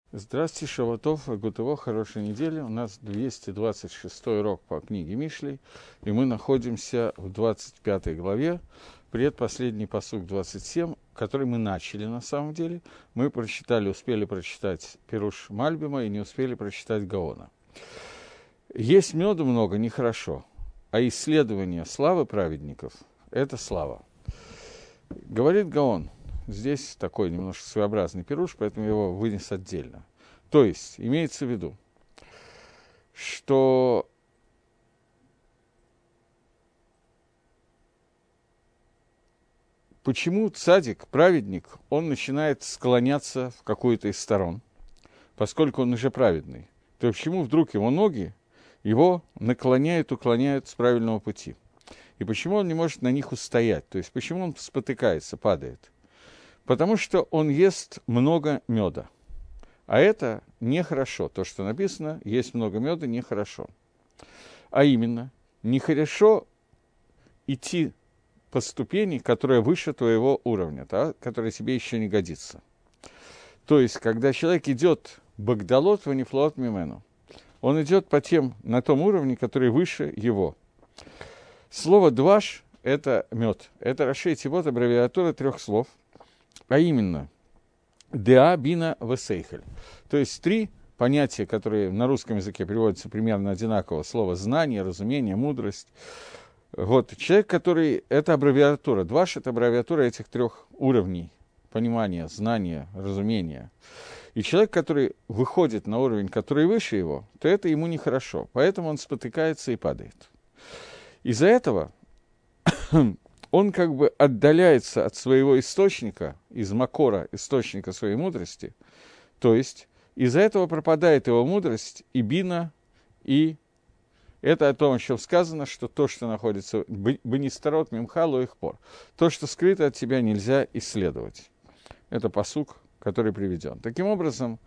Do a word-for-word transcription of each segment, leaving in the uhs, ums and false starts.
Здравствуйте, Шаватов, Гутово, хорошей недели. У нас двести двадцать шестой урок по книге Мишлей, и мы находимся в двадцать пятой главе, предпоследний пасук двадцать семь, который мы начали на самом деле. Мы прочитали, успели прочитать Пируш Мальбима и не успели прочитать Гаона. Есть меду много, нехорошо, а исследование славы праведников – это слава. Говорит Гаон. Здесь такой немножко своеобразный пируш, поэтому я его вынес отдельно. То есть, имеется в виду, что почему цадик, праведник, он начинает склоняться в какую-то из сторон, поскольку он уже праведный, то почему вдруг его ноги его наклоняют, уклоняют с правильного пути? И почему он не может на них устоять? То есть, почему он спотыкается, падает? Потому что он ест много меда. А это нехорошо. То, что написано, есть много меда, нехорошо. А именно, нехорошо идти по ступени, которая выше твоего уровня, да, которая тебе еще не годится. То есть, когда человек идет багдалот ванифлот мимену, он идет по тем, на том уровне, который выше его. Слово «дваш» – это мед. Это рашей тивот, аббревиатура трех слов. А именно, «деа, бина, весейхель». То есть три понятия, которые на русском языке переводятся примерно одинаково. Слово «знание», «разумение», «мудрость». Вот, человек, который… Это аббревиатура. Дваш – это аббревиатура этих трех уровней понимания, знания, разумения. И человек, который выходит на уровень, который выше его, то это ему нехорошо. Поэтому он спотыкается и падает. Из-за этого… он как бы отдаляется от своего источника, из макора, источника своей мудрости, то есть из-за этого пропадает его мудрость и бина, и это о том, о чем сказано, что то, что находится бенистарот мимхалу их пор, то, что скрыто от тебя, нельзя исследовать. Это пасук, который приведен. Таким образом,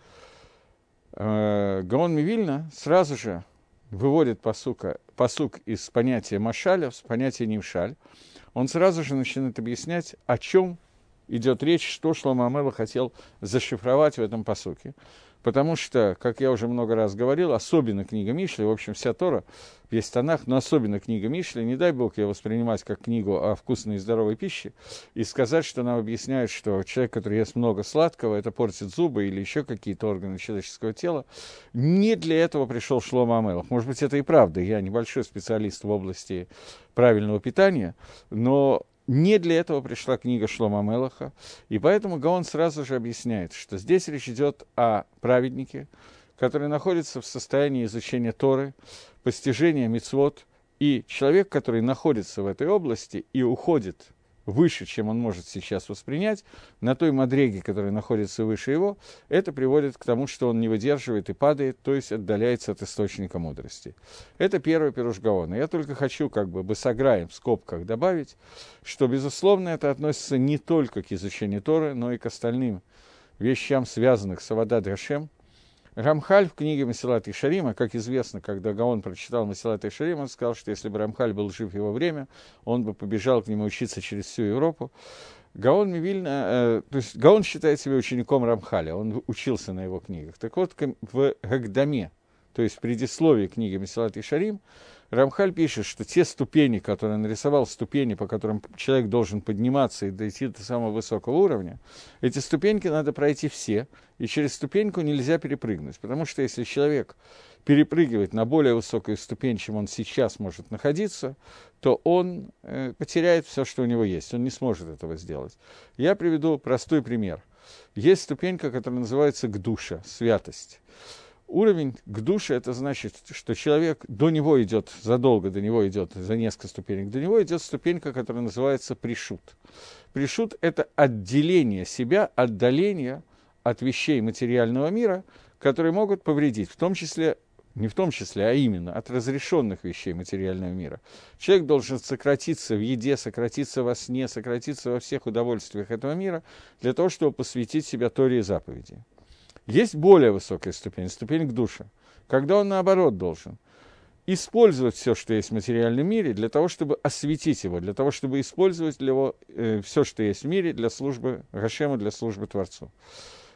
э, Гаон Мивильна сразу же выводит пасука, пасук из понятия машаля в понятие нимшаль. Он сразу же начинает объяснять, о чем идет речь, что Шломо ха-Мелех хотел зашифровать в этом пасуке. Потому что, как я уже много раз говорил, особенно книга Мишли, в общем, вся Тора, весь Танах, но особенно книга Мишли, не дай Бог ее воспринимать как книгу о вкусной и здоровой пище, и сказать, что нам объясняют, что человек, который ест много сладкого, это портит зубы или еще какие-то органы человеческого тела. Не для этого пришел Шломо ха-Мелех. Может быть, это и правда, я небольшой специалист в области правильного питания, но не для этого пришла книга Шломо ха-Мелеха, и поэтому Гаон сразу же объясняет, что здесь речь идет о праведнике, который находится в состоянии изучения Торы, постижения мицвот, и человек, который находится в этой области и уходит выше, чем он может сейчас воспринять, на той мадреге, которая находится выше его, это приводит к тому, что он не выдерживает и падает, то есть отдаляется от источника мудрости. Это первый пируш Гаона. Я только хочу как бы басаграем в скобках добавить, что, безусловно, это относится не только к изучению Торы, но и к остальным вещам, связанных с Авадат Гашем. Рамхаль в книге Месилат Ишарим, как известно, когда Гаон прочитал Месилат Ишарим, он сказал, что если бы Рамхаль был жив в его время, он бы побежал к нему учиться через всю Европу. Гаон Мивильна, э, то есть Гаон считает себя учеником Рамхаля, он учился на его книгах. Так вот, в Гагдаме, то есть в предисловии книги Месилат Ишарим, Рамхаль пишет, что те ступени, которые он нарисовал, ступени, по которым человек должен подниматься и дойти до самого высокого уровня, эти ступеньки надо пройти все, и через ступеньку нельзя перепрыгнуть, потому что если человек перепрыгивает на более высокую ступень, чем он сейчас может находиться, то он э, потеряет все, что у него есть, он не сможет этого сделать. Я приведу простой пример. Есть ступенька, которая называется гдуша, святость. Уровень к душе, это значит, что человек, до него идет, задолго до него идет, за несколько ступенек, до него идет ступенька, которая называется пришут. Пришут – это отделение себя, отдаление от вещей материального мира, которые могут повредить, в том числе, не в том числе, а именно от разрешенных вещей материального мира. Человек должен сократиться в еде, сократиться во сне, сократиться во всех удовольствиях этого мира, для того, чтобы посвятить себя Торе и заповеди. Есть более высокая ступень, ступень к душе, когда он, наоборот, должен использовать все, что есть в материальном мире, для того, чтобы осветить его, для того, чтобы использовать его, э, все, что есть в мире, для службы Гашему, для службы Творцу.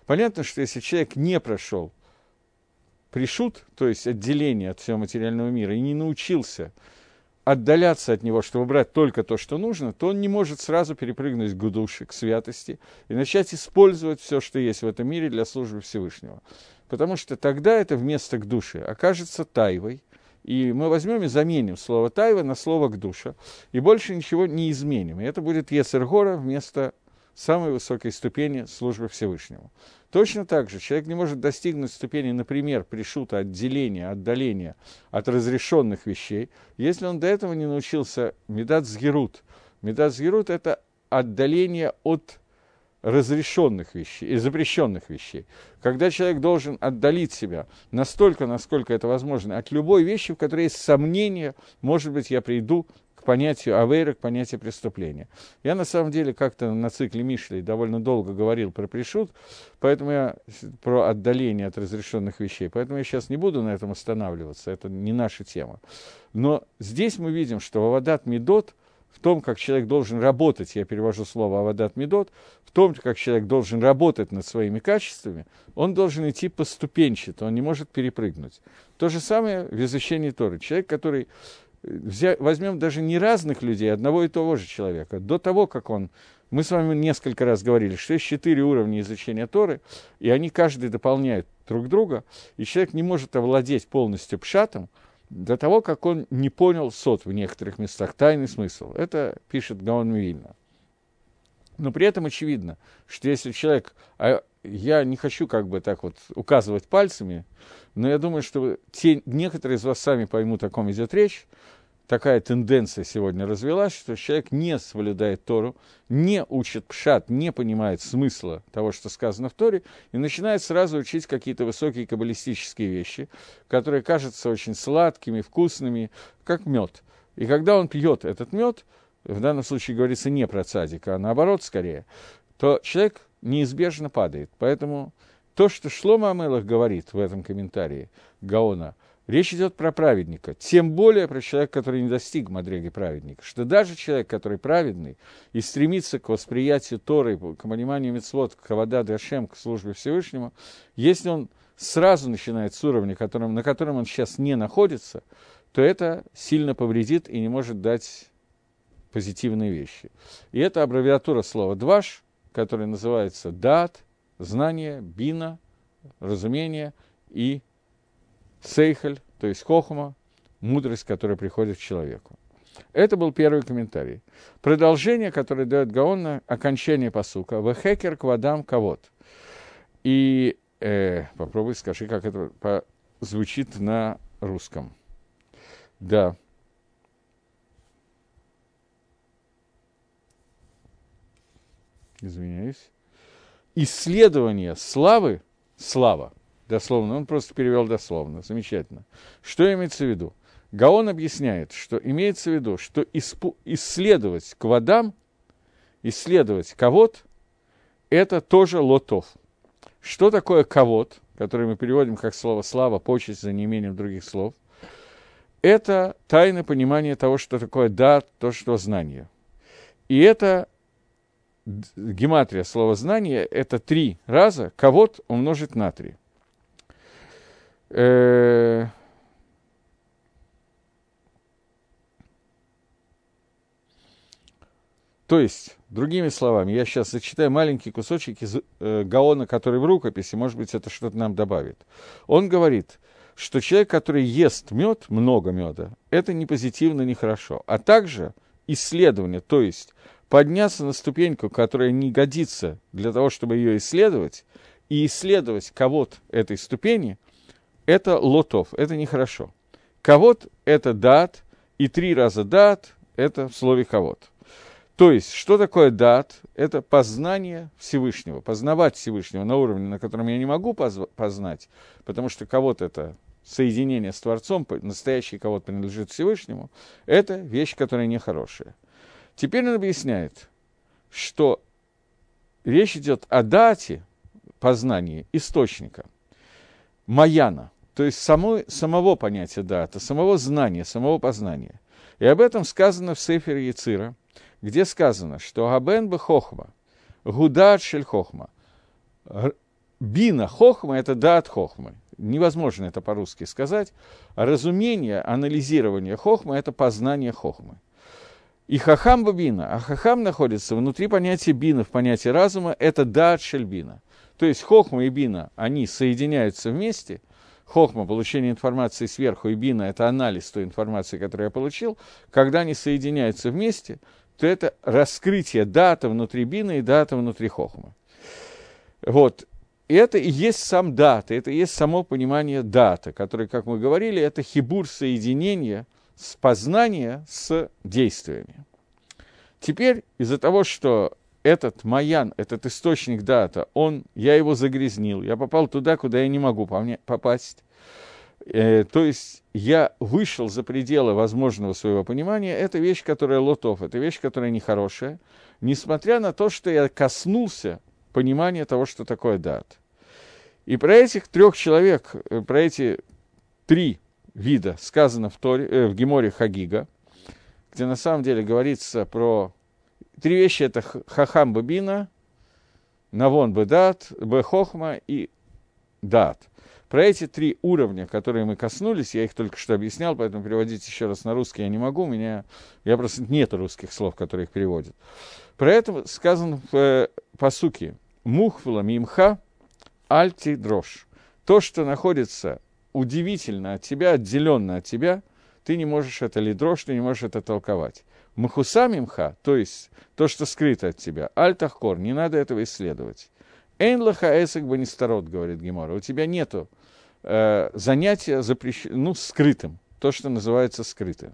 Понятно, что если человек не прошел пришут, то есть отделение от всего материального мира, и не научился отдаляться от него, чтобы брать только то, что нужно, то он не может сразу перепрыгнуть к душе, к святости, и начать использовать все, что есть в этом мире для службы Всевышнего. Потому что тогда это вместо к душе окажется тайвой, и мы возьмем и заменим слово тайва на слово к душе, и больше ничего не изменим. И это будет Йецер Гора вместо самой высокой ступени службы Всевышнему. Точно так же человек не может достигнуть ступени, например, пришута, отделения, отдаления от разрешенных вещей, если он до этого не научился медат сгерут. Медат сгерут – это отдаление от разрешенных вещей и запрещенных вещей. Когда человек должен отдалить себя настолько, насколько это возможно, от любой вещи, в которой есть сомнение, может быть, я приду к понятию авейра, к понятию преступления. Я, на самом деле, как-то на цикле Мишлей довольно долго говорил про пришут, поэтому я про отдаление от разрешенных вещей, поэтому я сейчас не буду на этом останавливаться, это не наша тема. Но здесь мы видим, что авадат мидот, в том, как человек должен работать, я перевожу слово авадат мидот, в том, как человек должен работать над своими качествами, он должен идти поступенчато, он не может перепрыгнуть. То же самое в изучении Торы. Человек, который... Взя... Возьмем даже не разных людей, одного и того же человека. До того, как он... Мы с вами несколько раз говорили, что есть четыре уровня изучения Торы, и они каждый дополняют друг друга, и человек не может овладеть полностью пшатом, до того, как он не понял сот в некоторых местах, тайный смысл. Это пишет Гаон Мивильна. Но при этом очевидно, что если человек... А я не хочу как бы так вот указывать пальцами, но я думаю, что те, некоторые из вас сами поймут, о ком идет речь. Такая тенденция сегодня развелась, что человек не соблюдает Тору, не учит пшат, не понимает смысла того, что сказано в Торе, и начинает сразу учить какие-то высокие каббалистические вещи, которые кажутся очень сладкими, вкусными, как мед. И когда он пьет этот мед, в данном случае говорится не про цадика, а наоборот скорее, то человек неизбежно падает. Поэтому то, что Шломо ха-Мелех говорит в этом комментарии Гаона, речь идет про праведника, тем более про человека, который не достиг мадреги праведника, что даже человек, который праведный и стремится к восприятию Торы, к пониманию мицвот, к авадат Ашем, к службе Всевышнему, если он сразу начинает с уровня, которым, на котором он сейчас не находится, то это сильно повредит и не может дать позитивные вещи. И это аббревиатура слова «дваш», которое называется «дат», знание, бина, разумение и сейхаль, то есть хохма, мудрость, которая приходит к человеку. Это был первый комментарий. Продолжение, которое дает Гаон на окончание пасука. «Вехекер квадам кавод». И э, попробуй, скажи, как это по- звучит на русском. Да. Извиняюсь. Исследование славы, слава, дословно, он просто перевел дословно, замечательно. Что имеется в виду? Гаон объясняет, что имеется в виду, что испу- исследовать квадам, исследовать кавод, это тоже лотов. Что такое кавод, который мы переводим как слово слава, почесть за неимением других слов? Это тайное понимание того, что такое дат, то, что знание. И это гематрия слова знание, это три раза кавод умножить на три. Э- То есть, другими словами, я сейчас зачитаю маленький кусочек из э, Гаона, который в рукописи, может быть, это что-то нам добавит. Он говорит, что человек, который ест мед, много меда, это не позитивно, не хорошо. А также исследование, то есть подняться на ступеньку, которая не годится для того, чтобы ее исследовать, и исследовать кого-то этой ступени, это лотов, это нехорошо. Кавод – это дат, и три раза дат – это в слове кавод. То есть, что такое дат? Это познание Всевышнего, познавать Всевышнего на уровне, на котором я не могу позв- познать, потому что кого-то это соединение с Творцом, настоящий кого-то принадлежит Всевышнему, это вещь, которая нехорошая. Теперь он объясняет, что речь идет о дате познания источника, маяна, то есть самой, самого понятия дата, самого знания, самого познания. И об этом сказано в Сефере Яцира, где сказано, что «Габен бе хохма, гудат шель хохма», бина хохма – это даат хохмы. Невозможно это по-русски сказать. А разумение, анализирование хохмы – это познание хохмы. И хахам бина, а хахам находится внутри понятия бина, в понятии разума – это даат шельбина. То есть хохма и бина, они соединяются вместе. Хохма – получение информации сверху, и бина – это анализ той информации, которую я получил. Когда они соединяются вместе, то это раскрытие дата внутри бина и дата внутри хохмы. Вот. И это и есть сам дата, это и есть само понимание дата, которое, как мы говорили, это хибур соединения с познания с действиями. Теперь из-за того, что этот маян, этот источник дата, он, я его загрязнил, я попал туда, куда я не могу попасть, э, то есть я вышел за пределы возможного своего понимания, это вещь, которая лотов, это вещь, которая нехорошая, несмотря на то, что я коснулся понимания того, что такое дат. И про этих трех человек, про эти три вида сказано в, Торе, э, в Геморе Хагига, где на самом деле говорится про три вещи, это хахам бабина, навон бедат, бехохма и дат. Про эти три уровня, которые мы коснулись, я их только что объяснял, поэтому переводить еще раз на русский я не могу, у меня, я просто нет русских слов, которые их переводят. Про это сказано в э, пасуке «Мухвла мимха альти дрожь». То, что находится удивительно от тебя, отделенно от тебя, ты не можешь это лидрош, ты не можешь это толковать. Махуса мимха, то есть то, что скрыто от тебя, аль-тахкор, не надо этого исследовать. Эйн лаха эсек банистарот, говорит Гемора, у тебя нету э, занятия запрещ... ну, скрытым, то, что называется скрытым.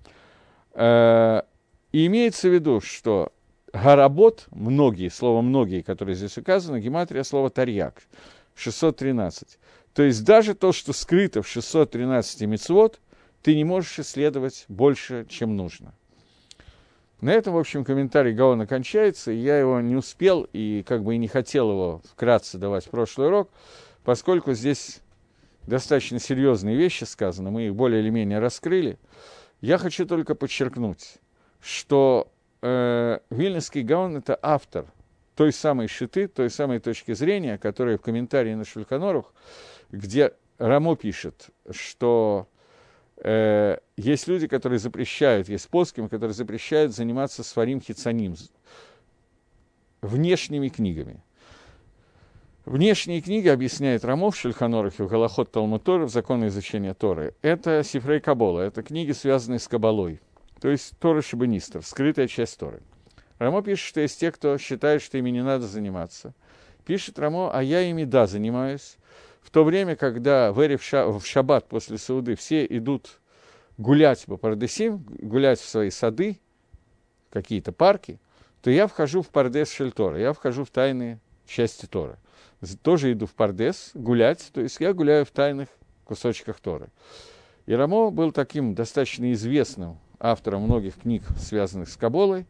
Э, и имеется в виду, что гаработ, многие, слово многие, которые здесь указано, гематрия слова тарьяк, шестьсот тринадцать. То есть даже то, что скрыто в шестьсот тринадцати мицвот, ты не можешь исследовать больше, чем нужно. На этом, в общем, комментарий Гаона кончается, и я его не успел, и как бы и не хотел его вкратце давать в прошлый урок, поскольку здесь достаточно серьезные вещи сказаны, мы их более или менее раскрыли. Я хочу только подчеркнуть, что э, Вильнюсский Гаон – это автор той самой шиты, той самой точки зрения, которая в комментарии на Шульхан Арух, где Рамо пишет, что э, есть люди, которые запрещают, есть поским, которые запрещают заниматься сварим хицаним, внешними книгами. Внешние книги, объясняет Рамо в Шульхан Арухе, в Галахот Талмуд Торы, в законы изучения Торы, это Сифрей Кабола, это книги, связанные с Кабалой, то есть Тора Шибанистов, скрытая часть Торы. Рамо пишет, что есть те, кто считает, что ими не надо заниматься. Пишет Рамо, а я ими, да, занимаюсь. В то время, когда в, Эре в, ша, в шаббат после Сауды все идут гулять по Пардесим, гулять в свои сады, какие-то парки, то я вхожу в Пардес Шельтора, я вхожу в тайные части Торы. Тоже иду в Пардес гулять, то есть я гуляю в тайных кусочках Торы. И Рамо был таким достаточно известным автором многих книг, связанных с Каболой,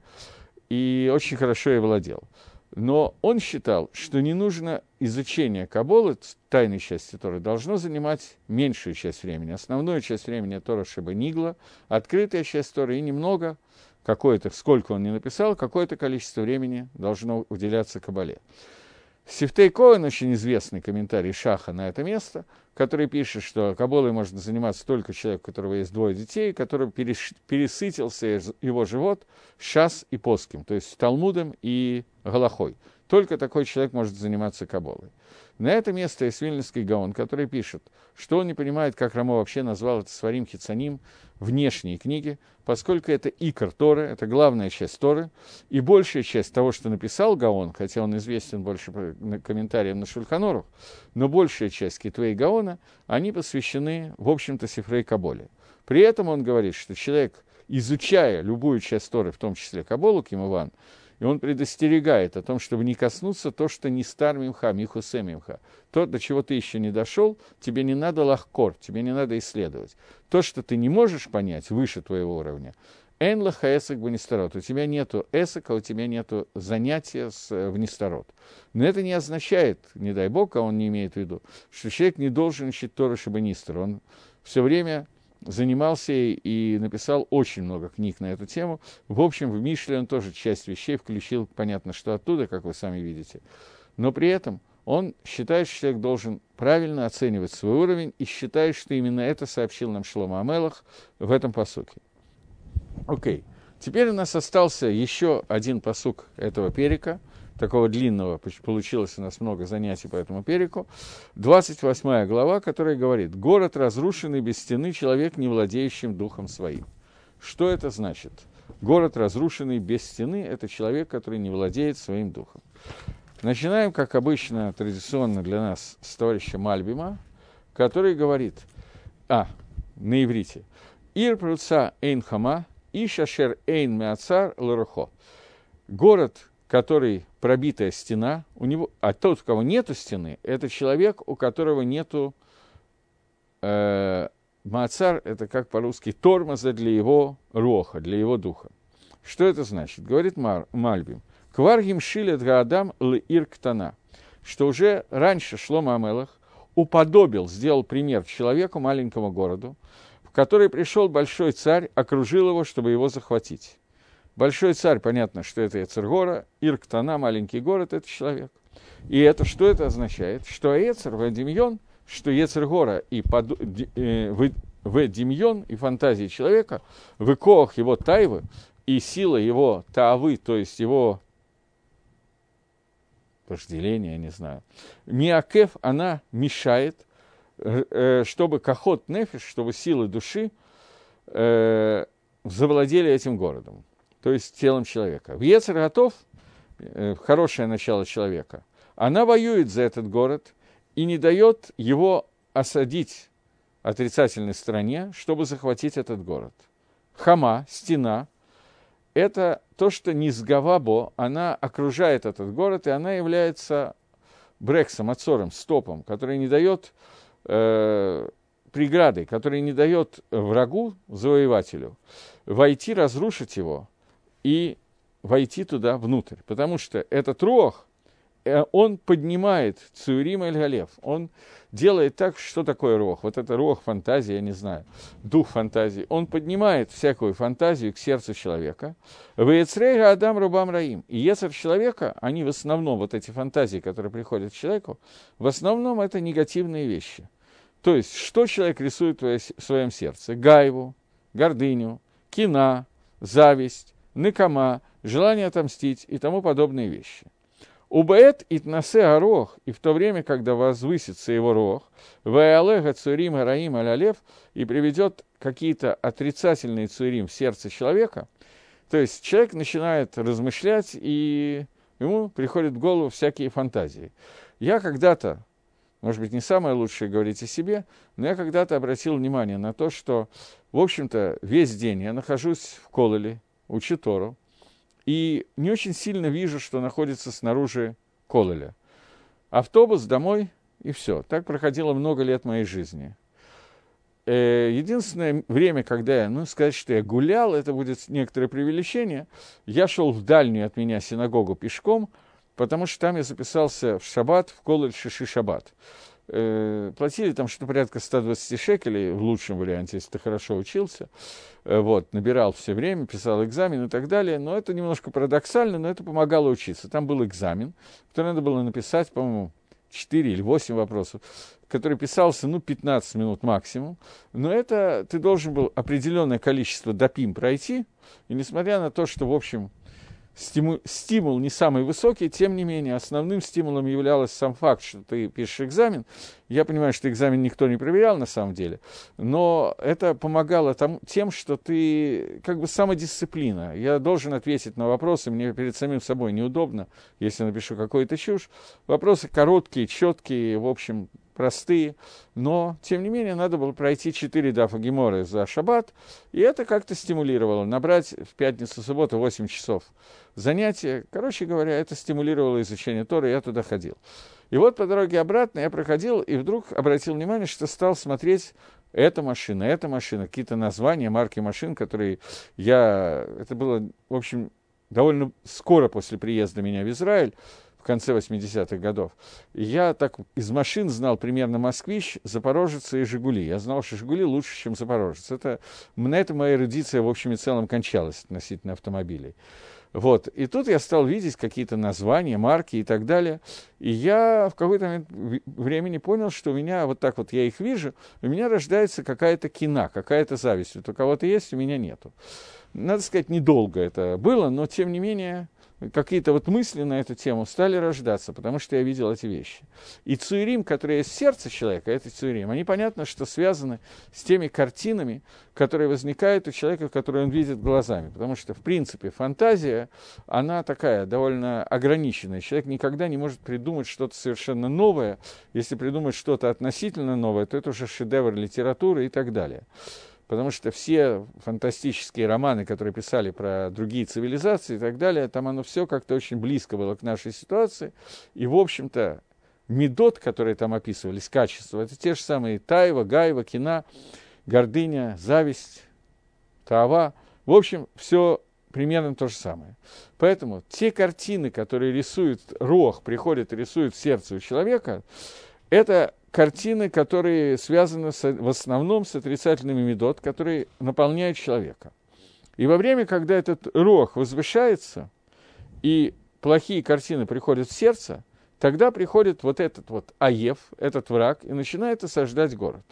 и очень хорошо ей владел. Но он считал, что не нужно изучение Каболы, тайной части Торы, должно занимать меньшую часть времени. Основную часть времени Тора Шеба Нигла, открытая часть Торы, и немного, какое-то, сколько он не написал, какое-то количество времени должно уделяться Кабале. Сифтей Коэн, очень известный комментарий Шаха на это место, который пишет, что Каболой можно заниматься только человек, у которого есть двое детей, который переш... пересытился его живот шас и поским, то есть Талмудом и Галахой. Только такой человек может заниматься Каболой. На это место есть Вильнюсский Гаон, который пишет, что он не понимает, как Рамо вообще назвал это сварим хицаним, внешние книги, поскольку это икор Торы, это главная часть Торы, и большая часть того, что написал Гаон, хотя он известен больше по комментариям на Шульхан Арух, но большая часть Китвей Гаона, они посвящены, в общем-то, Сифрей Каболе. При этом он говорит, что человек, изучая любую часть Торы, в том числе Каболу, Кимуван, и он предостерегает о том, чтобы не коснуться то, что не стар мимха, михусе мимха. То, до чего ты еще не дошел, тебе не надо лахкор, тебе не надо исследовать. То, что ты не можешь понять выше твоего уровня, эн лаха эсек бнистарот. У тебя нету эсека, у тебя нету занятия с внистарот. Но это не означает, не дай бог, а он не имеет в виду, что человек не должен учить Тору шебанистер. Он все время занимался и написал очень много книг на эту тему. В общем, в Мишле он тоже часть вещей включил, понятно, что оттуда, как вы сами видите. Но при этом он считает, что человек должен правильно оценивать свой уровень и считает, что именно это сообщил нам Шломо ха-Мелех в этом пасуке. Окей. Теперь у нас остался еще один пасук этого перика, такого длинного, получилось у нас много занятий по этому перику. двадцать восьмая глава, которая говорит: «Город разрушенный без стены, человек, не владеющим духом своим». Что это значит? Город разрушенный без стены – это человек, который не владеет своим духом. Начинаем, как обычно, традиционно для нас, с товарища Мальбима, который говорит, а, на иврите, «Ир пруца эйн хама, иш ашер эйн меацар лорохо». Город, который пробитая стена, у него, а тот, у кого нету стены, это человек, у которого нету э, маацар, это как по-русски тормоза для его роха, для его духа. Что это значит? Говорит Мар, Мальбим. Кваргим шилет гаадам л'ир ктана, что уже раньше Шломо ха-Мелех уподобил, сделал пример человеку, маленькому городу, в который пришел большой царь, окружил его, чтобы его захватить. Большой царь, понятно, что это Ецер-гора, Ир ктана, маленький город, это человек. И это что это означает? Что Ецер, Вадимьон, что Ецер-гора и под, э, в, в Демьон и фантазии человека, в икоах его тайвы и сила его таавы, то есть его вожделение, я не знаю, миакеф, она мешает, э, чтобы кахот нефиш, чтобы силы души э, завладели этим городом, то есть телом человека. В Ецер готов, э, хорошее начало человека, она воюет за этот город и не дает его осадить отрицательной стороне, чтобы захватить этот город. Хама, стена, это то, что низгавабо, она окружает этот город, и она является брексом, отцором, стопом, который не дает э, преградой, который не дает врагу, завоевателю, войти, разрушить его и войти туда внутрь. Потому что этот руах, э, он поднимает Цуирим эль-Галев, он делает так, что такое руах. Вот это руах фантазии, я не знаю, дух фантазии. Он поднимает всякую фантазию к сердцу человека. Веецрейга Адам Рубам Раим. И ецер человека, они в основном, вот эти фантазии, которые приходят к человеку, в основном это негативные вещи. То есть, что человек рисует в своем сердце? Гайву, гордыню, кина, зависть, ныкама, желание отомстить и тому подобные вещи. Убаэт итнасе арох, и в то время, когда возвысится его рох, ваалега цурим араим алялев, и приведет какие-то отрицательные цурим в сердце человека, то есть человек начинает размышлять, и ему приходят в голову всякие фантазии. Я когда-то, может быть, не самое лучшее говорить о себе, но я когда-то обратил внимание на то, что, в общем-то, весь день я нахожусь в колеле, учу Тору, и не очень сильно вижу, что находится снаружи колеля. Автобус, домой, и все. Так проходило много лет моей жизни. Единственное время, когда я, ну, сказать, что я гулял, это будет некоторое преувеличение, я шел в дальнюю от меня синагогу пешком, потому что там я записался в шаббат, в колель Шиши Шаббат. Платили там что-то порядка сто двадцать шекелей, в лучшем варианте, если ты хорошо учился. Вот, набирал все время, писал экзамен и так далее. Но это немножко парадоксально, но это помогало учиться. Там был экзамен, который надо было написать, по-моему, четыре или восемь вопросов, который писался, ну, пятнадцать минут максимум. Но это ты должен был определенное количество допим пройти. И несмотря на то, что, в общем, Стимул, стимул не самый высокий, тем не менее, основным стимулом являлся сам факт, что ты пишешь экзамен. Я понимаю, что экзамен никто не проверял на самом деле, но это помогало там, тем, что ты как бы самодисциплина. Я должен ответить на вопросы, мне перед самим собой неудобно, если напишу какую-то чушь. Вопросы короткие, четкие, в общем, простые, но, тем не менее, надо было пройти четыре дафа геморы за шаббат, и это как-то стимулировало. Набрать в пятницу-субботу восемь часов занятия. Короче говоря, это стимулировало изучение Торы, я туда ходил. И вот по дороге обратно я проходил, и вдруг обратил внимание, что стал смотреть эта машина, эта машина, какие-то названия, марки машин, которые я... Это было, в общем, довольно скоро после приезда меня в Израиль, в конце восьмидесятых годов. И я так из машин знал примерно «Москвич», «Запорожец» и «Жигули». Я знал, что «Жигули» лучше, чем «Запорожец». Это, на этом моя эрудиция, в общем и целом, кончалась относительно автомобилей. Вот. И тут я стал видеть какие-то названия, марки и так далее. И я в какой-то момент времени понял, что у меня, вот так вот я их вижу, у меня рождается какая-то кина, какая-то зависть. Вот у кого-то есть, у меня нету. Надо сказать, недолго это было, но тем не менее какие-то вот мысли на эту тему стали рождаться, потому что я видел эти вещи. И цуирим, которые есть в сердце человека, это цуирим, они, понятно, что связаны с теми картинами, которые возникают у человека, которые он видит глазами. Потому что, в принципе, фантазия, она такая, довольно ограниченная. Человек никогда не может придумать что-то совершенно новое. Если придумать что-то относительно новое, то это уже шедевр литературы и так далее. Потому что все фантастические романы, которые писали про другие цивилизации и так далее, там оно все как-то очень близко было к нашей ситуации. И, в общем-то, медот, которые там описывались, качества, это те же самые тайва, гайва, кина, гордыня, зависть, таава. В общем, все примерно то же самое. Поэтому те картины, которые рисует Руах, приходят и рисуют в сердце у человека, это картины, которые связаны с, в основном с отрицательными медот, которые наполняют человека. И во время, когда этот руах возвышается, и плохие картины приходят в сердце, тогда приходит вот этот вот аев, этот враг, и начинает осаждать город.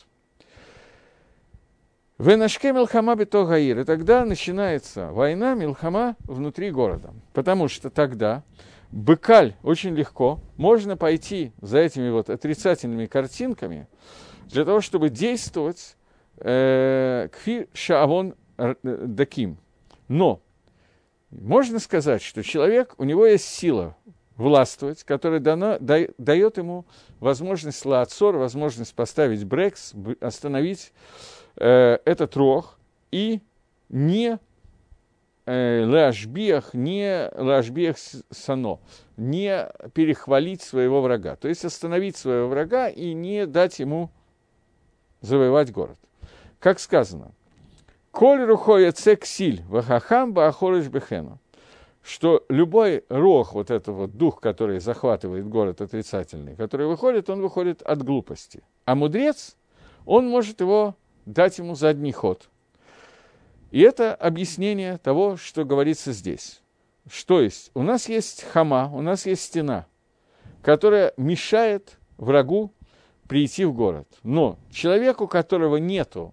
Венашке милхама бето гаир, и тогда начинается война, милхама внутри города, потому что тогда быкаль очень легко, можно пойти за этими вот отрицательными картинками для того, чтобы действовать кфи шаавон даким. Но можно сказать, что человек, у него есть сила властвовать, которая дана, да, дает ему возможность лаацор, возможность поставить брекс, остановить э, этот рог и не лашбиях, не лашбиях сано, не перехвалить своего врага, то есть остановить своего врага и не дать ему завоевать город. Как сказано, «Коль рухоя цексиль вахахам баахорыш бехену», что любой рог, вот этот вот дух, который захватывает город отрицательный, который выходит, он выходит от глупости. А мудрец, он может его дать ему задний ход. И это объяснение того, что говорится здесь. Что есть? У нас есть хама, у нас есть стена, которая мешает врагу прийти в город. Но человеку, у которого нету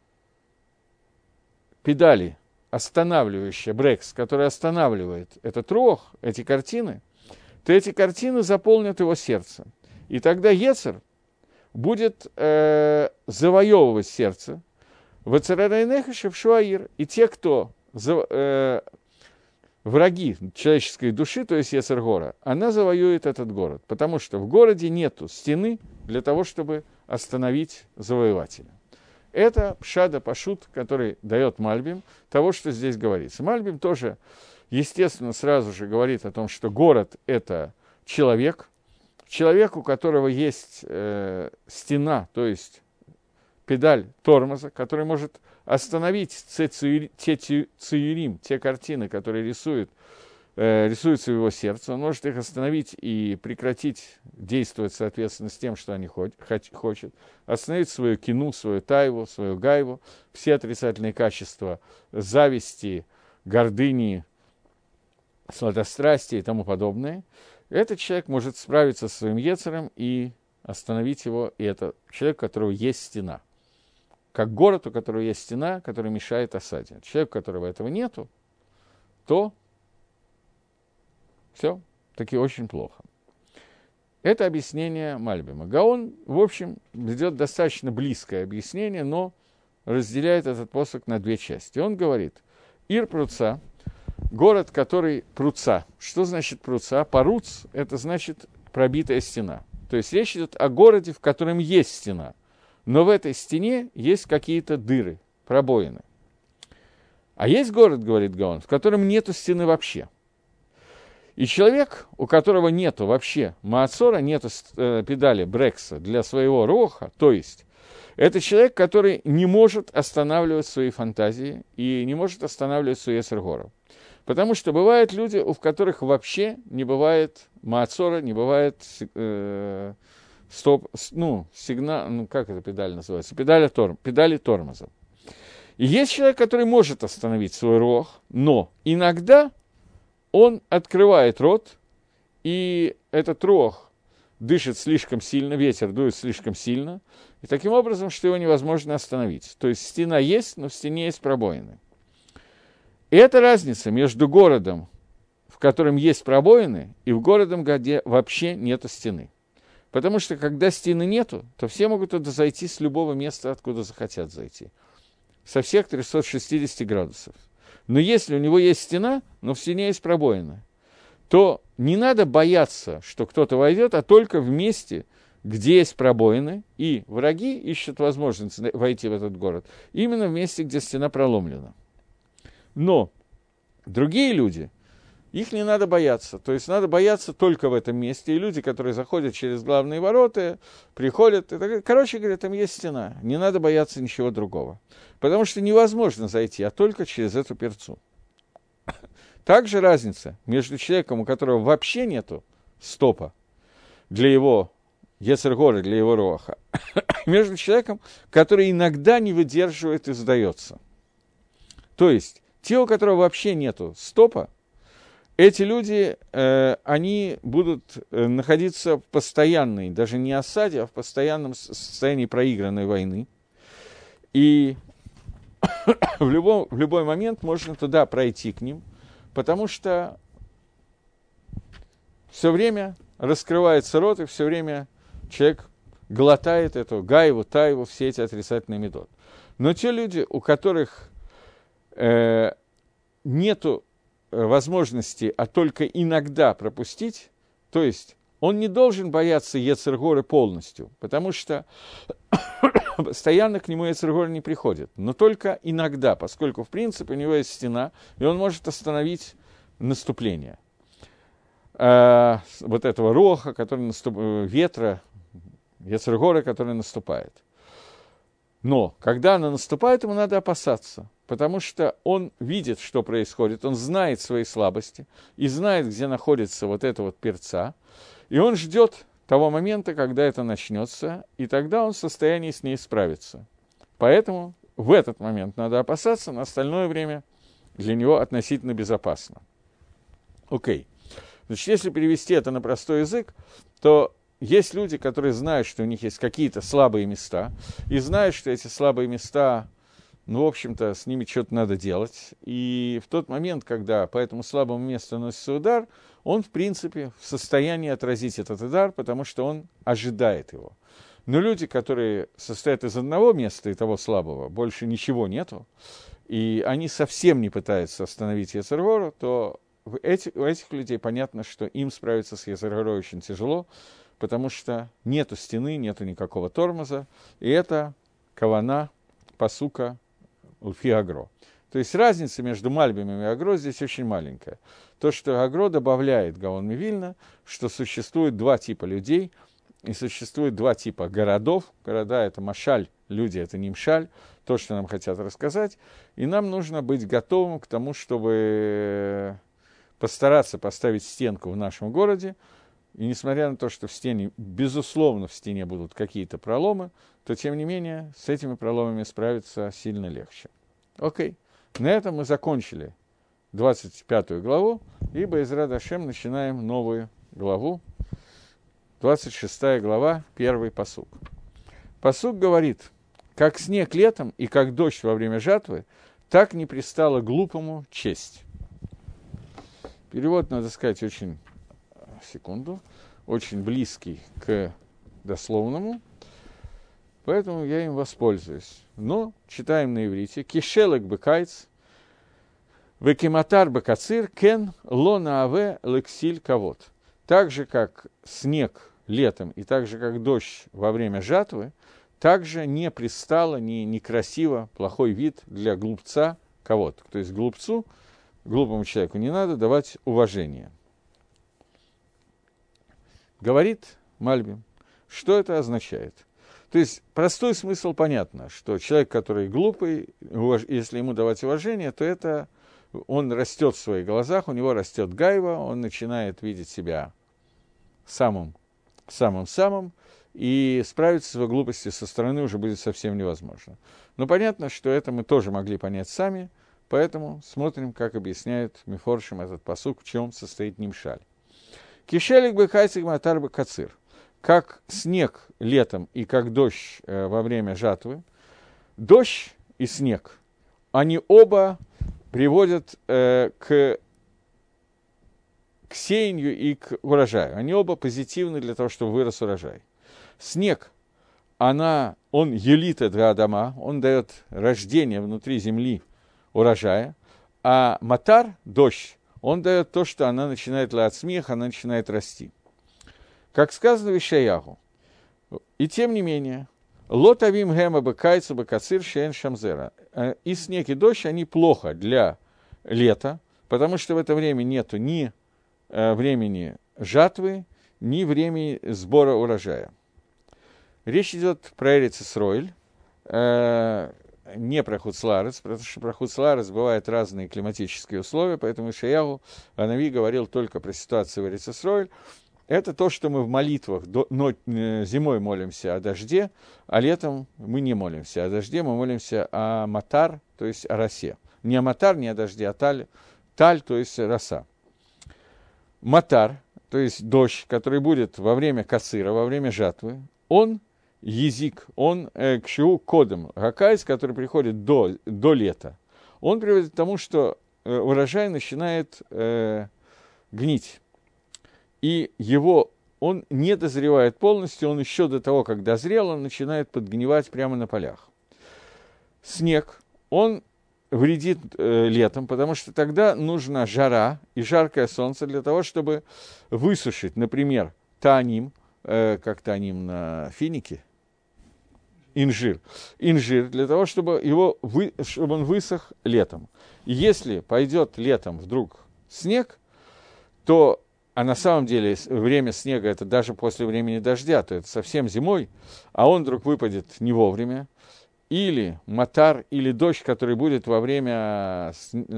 педали, останавливающая брекс, которая останавливает этот рог, эти картины, то эти картины заполнят его сердце. И тогда Ецер будет э, завоевывать сердце, и те, кто э, враги человеческой души, то есть Ецер-гора, она завоюет этот город, потому что в городе нету стены для того, чтобы остановить завоевателя. Это пшада пашут, который дает Мальбим, того, что здесь говорится. Мальбим тоже, естественно, сразу же говорит о том, что город – это человек, человек, у которого есть э, стена, то есть педаль тормоза, который может остановить те циюрим, те картины, которые рисуют, э, рисуются в его сердце. Он может их остановить и прекратить действовать соответственно с тем, что они хот, хочет. Остановить свою кину, свою тайву, свою гайву, все отрицательные качества зависти, гордыни, сладострастия и тому подобное. Этот человек может справиться со своим ецером и остановить его. И это человек, у которого есть стена. Как город, у которого есть стена, которая мешает осаде. Человек, у которого этого нету, то все, таки очень плохо. Это объяснение Мальбима. Гаон, в общем, ведет достаточно близкое объяснение, но разделяет этот посох на две части. Он говорит, Ир Пруца, город, который Пруца. Что значит Пруца? Паруц – это значит пробитая стена. То есть речь идет о городе, в котором есть стена. Но в этой стене есть какие-то дыры, пробоины. А есть город, говорит Гаон, в котором нету стены вообще. И человек, у которого нету вообще маацора, нету э, педали брекса для своего роха, то есть это человек, который не может останавливать свои фантазии и не может останавливать свою ецер-гору. Потому что бывают люди, у которых вообще не бывает маацора, не бывает... Э, Стоп, ну, сигнал, ну, как эта педаль называется? Педали, торм, педали тормоза. И есть человек, который может остановить свой рог, но иногда он открывает рот, и этот руах дышит слишком сильно, ветер дует слишком сильно, и таким образом, что его невозможно остановить. То есть стена есть, но в стене есть пробоины. И это разница между городом, в котором есть пробоины, и в городом, где вообще нету стены. Потому что, когда стены нету, то все могут туда зайти с любого места, откуда захотят зайти. Со всех трехсот шестидесяти градусов. Но если у него есть стена, но в стене есть пробоина, то не надо бояться, что кто-то войдет, а только в месте, где есть пробоины, и враги ищут возможность войти в этот город, именно в месте, где стена проломлена. Но другие люди, их не надо бояться. То есть надо бояться только в этом месте. И люди, которые заходят через главные ворота, приходят. И так, короче говоря, там есть стена. Не надо бояться ничего другого. Потому что невозможно зайти, а только через эту перцу. Также разница между человеком, у которого вообще нету стопа для его Йецер гора, для его руаха, между человеком, который иногда не выдерживает и сдается. То есть те, у которого вообще нету стопа, эти люди, э, они будут э, находиться в постоянной, даже не осаде, а в постоянном состоянии проигранной войны. И в, любом, в любой момент можно туда пройти к ним, потому что все время раскрывается рот, и все время человек глотает эту гайву, тайву, все эти отрицательные медот. Но те люди, у которых э, нету возможности, а только иногда пропустить, то есть он не должен бояться Йецер горы полностью, потому что постоянно к нему Йецер гора не приходит, но только иногда, поскольку, в принципе, у него есть стена, и он может остановить наступление э, вот этого роха, который наступ... ветра, Йецер горы, который наступает. Но когда она наступает, ему надо опасаться, потому что он видит, что происходит, он знает свои слабости и знает, где находится вот эта вот перца, и он ждет того момента, когда это начнется, и тогда он в состоянии с ней справиться. Поэтому в этот момент надо опасаться, на остальное время для него относительно безопасно. Окей. Значит, если перевести это на простой язык, то есть люди, которые знают, что у них есть какие-то слабые места, и знают, что эти слабые места, ну, в общем-то, с ними что-то надо делать. И в тот момент, когда по этому слабому месту наносится удар, он, в принципе, в состоянии отразить этот удар, потому что он ожидает его. Но люди, которые состоят из одного места и того слабого, больше ничего нету, и они совсем не пытаются остановить Йецер гору, то у этих, у этих людей понятно, что им справиться с Йецер горой очень тяжело, потому что нету стены, нету никакого тормоза, и это кавана, пасука, ульфи агро. То есть разница между Мальбимом и агро здесь очень маленькая. То, что агро добавляет Гаон Мивильна, что существует два типа людей, и существует два типа городов. Города – это машаль, люди – это нимшаль, то, что нам хотят рассказать. И нам нужно быть готовым к тому, чтобы постараться поставить стенку в нашем городе. И несмотря на то, что в стене, безусловно, в стене будут какие-то проломы, то, тем не менее, с этими проломами справиться сильно легче. Окей. На этом мы закончили двадцать пятую главу, и Бе'эзрат Ашем начинаем новую главу. двадцать шестая глава, первый пасук. Пасук говорит: «Как снег летом и как дождь во время жатвы, так не пристало глупому честь». Перевод, надо сказать, очень... секунду, очень близкий к дословному, поэтому я им воспользуюсь. Но читаем на иврите: «Кишелек бекайц, векематар бекацир, кен лона аве лексиль кавот». Так же, как снег летом и так же, как дождь во время жатвы, также не пристало, не некрасиво, плохой вид для глупца кавот. То есть глупцу, глупому человеку не надо давать уважение. Говорит Мальбим, что это означает. То есть простой смысл понятно, что человек, который глупый, если ему давать уважение, то это он растет в своих глазах, у него растет гайва, он начинает видеть себя самым, самым-самым, и справиться с его глупостью со стороны уже будет совсем невозможно. Но понятно, что это мы тоже могли понять сами, Поэтому смотрим, как объясняет Мифоршим этот пасук, в чем состоит нимшаль. Кишелик бы хайцик матар бы кацир. Как снег летом и как дождь э, во время жатвы, дождь и снег, они оба приводят э, к, к сеянию и к урожаю. Они оба позитивны для того, чтобы вырос урожай. Снег, она, он елита для Адама, он дает рождение внутри земли урожая, а матар, дождь, он дает то, что она начинает лаацмех, она начинает расти. Как сказано в Ишаяху, и тем не менее, лотавим гэма бэкайцу бэкацир шен шамзера. И снег, и дождь, они плохо для лета, потому что в это время нету ни времени жатвы, ни времени сбора урожая. Речь идет про Эрец Исроэль, э, не про Хуцларец, потому что про Хуцларец бывают разные климатические условия, поэтому Ишаяху Анави говорил только про ситуацию в Эрец Исроэль. Это то, что мы в молитвах до, но, э, зимой молимся о дожде, а летом мы не молимся о дожде, мы молимся о матар, то есть о росе. Не о матар, не о дожде, а таль, таль, то есть роса. Матар, то есть дождь, который будет во время кацира, во время жатвы, он язык, он э, к шиу кодом, гакайс, который приходит до, до лета, он приводит к тому, что э, урожай начинает э, гнить. И его, он не дозревает полностью, он еще до того, как дозрел, он начинает подгнивать прямо на полях. Снег, он вредит э, летом, потому что тогда нужна жара и жаркое солнце для того, чтобы высушить, например, тааним, э, как тааним на финике, инжир, инжир, для того, чтобы, его вы, чтобы он высох летом. И если пойдет летом вдруг снег, то а на самом деле время снега – это даже после времени дождя, то это совсем зимой, а он вдруг выпадет не вовремя, или матар, или дождь, который будет во время,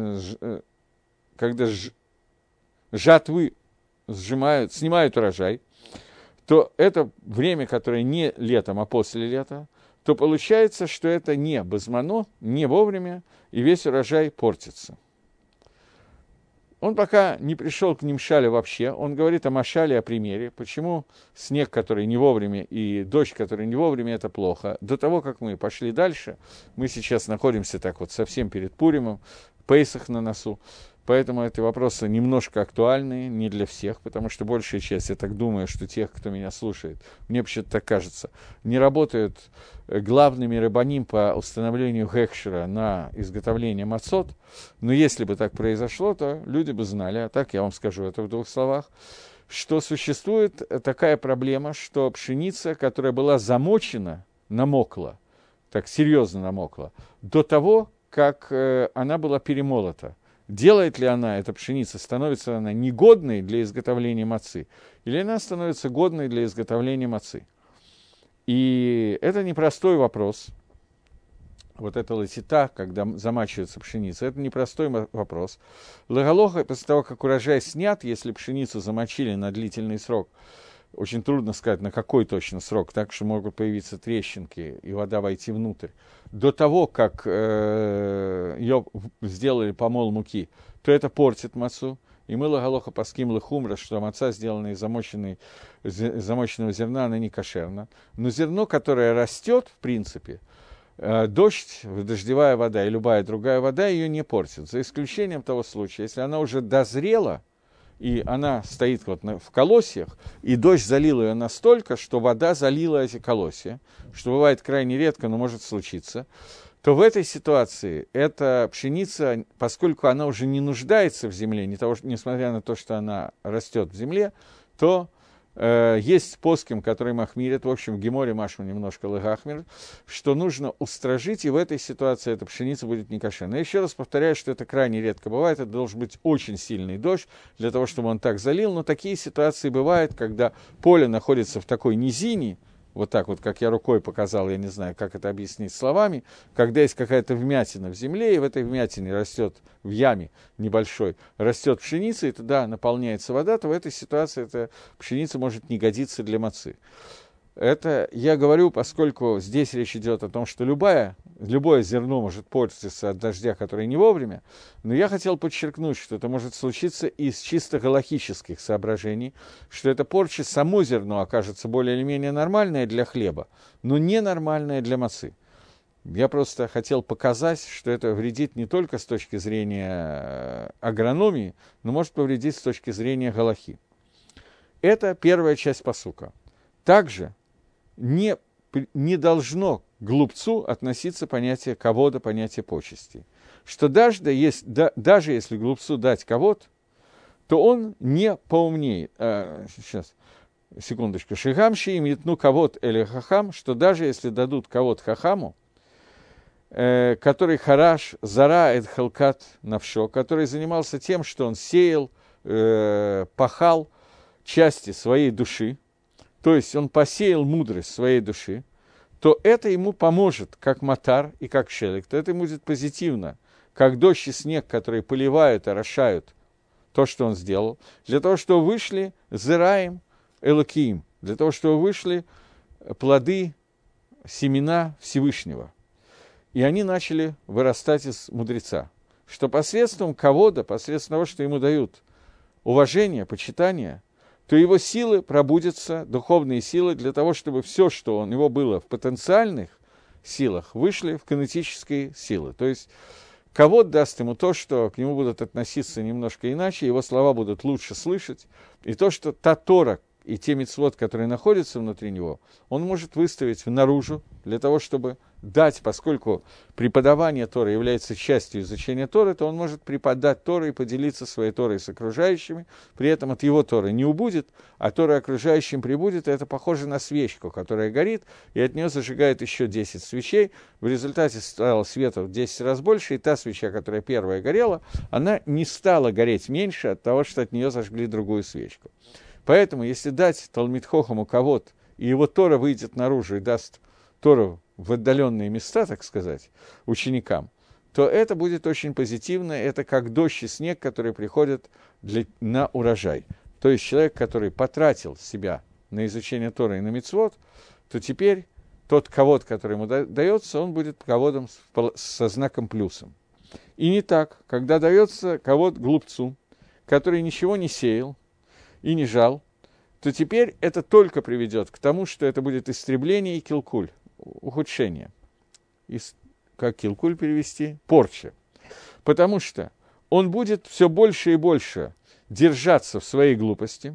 когда жатвы сжимают, снимают урожай, то это время, которое не летом, а после лета, то получается, что это не базмано, не вовремя, и весь урожай портится. Он пока не пришел к нимшале вообще, он говорит о машале, о примере, почему снег, который не вовремя, и дождь, который не вовремя, это плохо. До того, как мы пошли дальше, мы сейчас находимся так вот совсем перед Пуримом, Пейсах на носу, поэтому эти вопросы немножко актуальны, не для всех, потому что большая часть, я так думаю, что тех, кто меня слушает, мне почему-то так кажется, не работают главными рабаним по установлению гекшера на изготовление мацот, но если бы так произошло, то люди бы знали, а так я вам скажу это в двух словах, что существует такая проблема, что пшеница, которая была замочена, намокла, так серьезно намокла, до того, как э, она была перемолота. Делает ли она, эта пшеница, становится она негодной для изготовления мацы, или она становится годной для изготовления мацы? И это непростой вопрос. Вот эта латита, когда замачивается пшеница, это непростой вопрос. Лагалоха, после того, как урожай снят, если пшеницу замочили на длительный срок, очень трудно сказать, на какой точно срок, так что могут появиться трещинки и вода войти внутрь. До того, как э, ее сделали помол муки, то это портит мацу. И мы лагалоха паским лехумра, что маца, сделанная из замоченной, замоченного зерна, она не кошерна. Но зерно, которое растет, в принципе, э, дождь, дождевая вода и любая другая вода ее не портит. За исключением того случая, если она уже дозрела, и она стоит вот в колосьях, и дождь залил ее настолько, что вода залила эти колосья, что бывает крайне редко, но может случиться, то в этой ситуации эта пшеница, поскольку она уже не нуждается в земле, не того, несмотря на то, что она растет в земле, то э, есть поским, который махмирит, в общем, в Геморе Машу немножко лыгахмир, что нужно устражить, и в этой ситуации эта пшеница будет некошерной. Еще раз повторяю, что это крайне редко бывает, это должен быть очень сильный дождь для того, чтобы он так залил, но такие ситуации бывают, когда поле находится в такой низине, вот так вот, как я рукой показал, я не знаю, как это объяснить словами, когда есть какая-то вмятина в земле, и в этой вмятине растет, в яме небольшой, растет пшеница, и туда наполняется вода, то в этой ситуации эта пшеница может не годиться для мацы. Это я говорю, поскольку здесь речь идет о том, что любая любое зерно может портиться от дождя, который не вовремя, но я хотел подчеркнуть, что это может случиться из чисто галахических соображений, что это порча само зерно окажется более или менее нормальное для хлеба, но ненормальное для мацы. Я просто хотел показать, что это вредит не только с точки зрения агрономии, но может повредить с точки зрения галахи. Это первая часть пасука. Также не, не должно к глупцу относиться понятие ковода, понятие почестей. Что даже, есть, да, даже если глупцу дать ковод, то он не поумнеет. А, сейчас, секундочку. Шигамши им етну ковод или хахам, что даже если дадут ковод хахаму, э, который хараш, зара, эд халкат навшо, который занимался тем, что он сеял, э, пахал части своей души, то есть он посеял мудрость своей души, то это ему поможет, как матар и как шелек, то это ему будет позитивно, как дождь и снег, которые поливают, орошают то, что он сделал, для того, чтобы вышли зираем элокиим, для того, чтобы вышли плоды, семена Всевышнего. И они начали вырастать из мудреца, что посредством ковода, посредством того, что ему дают уважение, почитание, то его силы пробудятся, духовные силы, для того, чтобы все, что у него было в потенциальных силах, вышли в кинетические силы. То есть ковод даст ему то, что к нему будут относиться немножко иначе, его слова будут лучше слышать, и то, что та Тора и те мицвот, которые находятся внутри него, он может выставить наружу для того, чтобы дать, поскольку преподавание Торы является частью изучения Торы, то он может преподать Торы и поделиться своей Торой с окружающими, при этом от его Торы не убудет, а Тора окружающим прибудет, и это похоже на свечку, которая горит, и от нее зажигает еще десять свечей, в результате стало света в десять раз больше, и та свеча, которая первая горела, она не стала гореть меньше от того, что от нее зажгли другую свечку. Поэтому, если дать Талмид Хохаму ковод, и его Тора выйдет наружу и даст Тору в отдаленные места, так сказать, ученикам, то это будет очень позитивно. Это как дождь и снег, которые приходят для, на урожай. То есть человек, который потратил себя на изучение Торы и на мицвот, то теперь тот ковод, который ему да, дается, он будет ководом с, со знаком плюсом. И не так, когда дается ковод глупцу, который ничего не сеял и не жал, то теперь это только приведет к тому, что это будет истребление и килкуль, ухудшение. Из, как килкуль перевести? Порча. Потому что он будет все больше и больше держаться в своей глупости,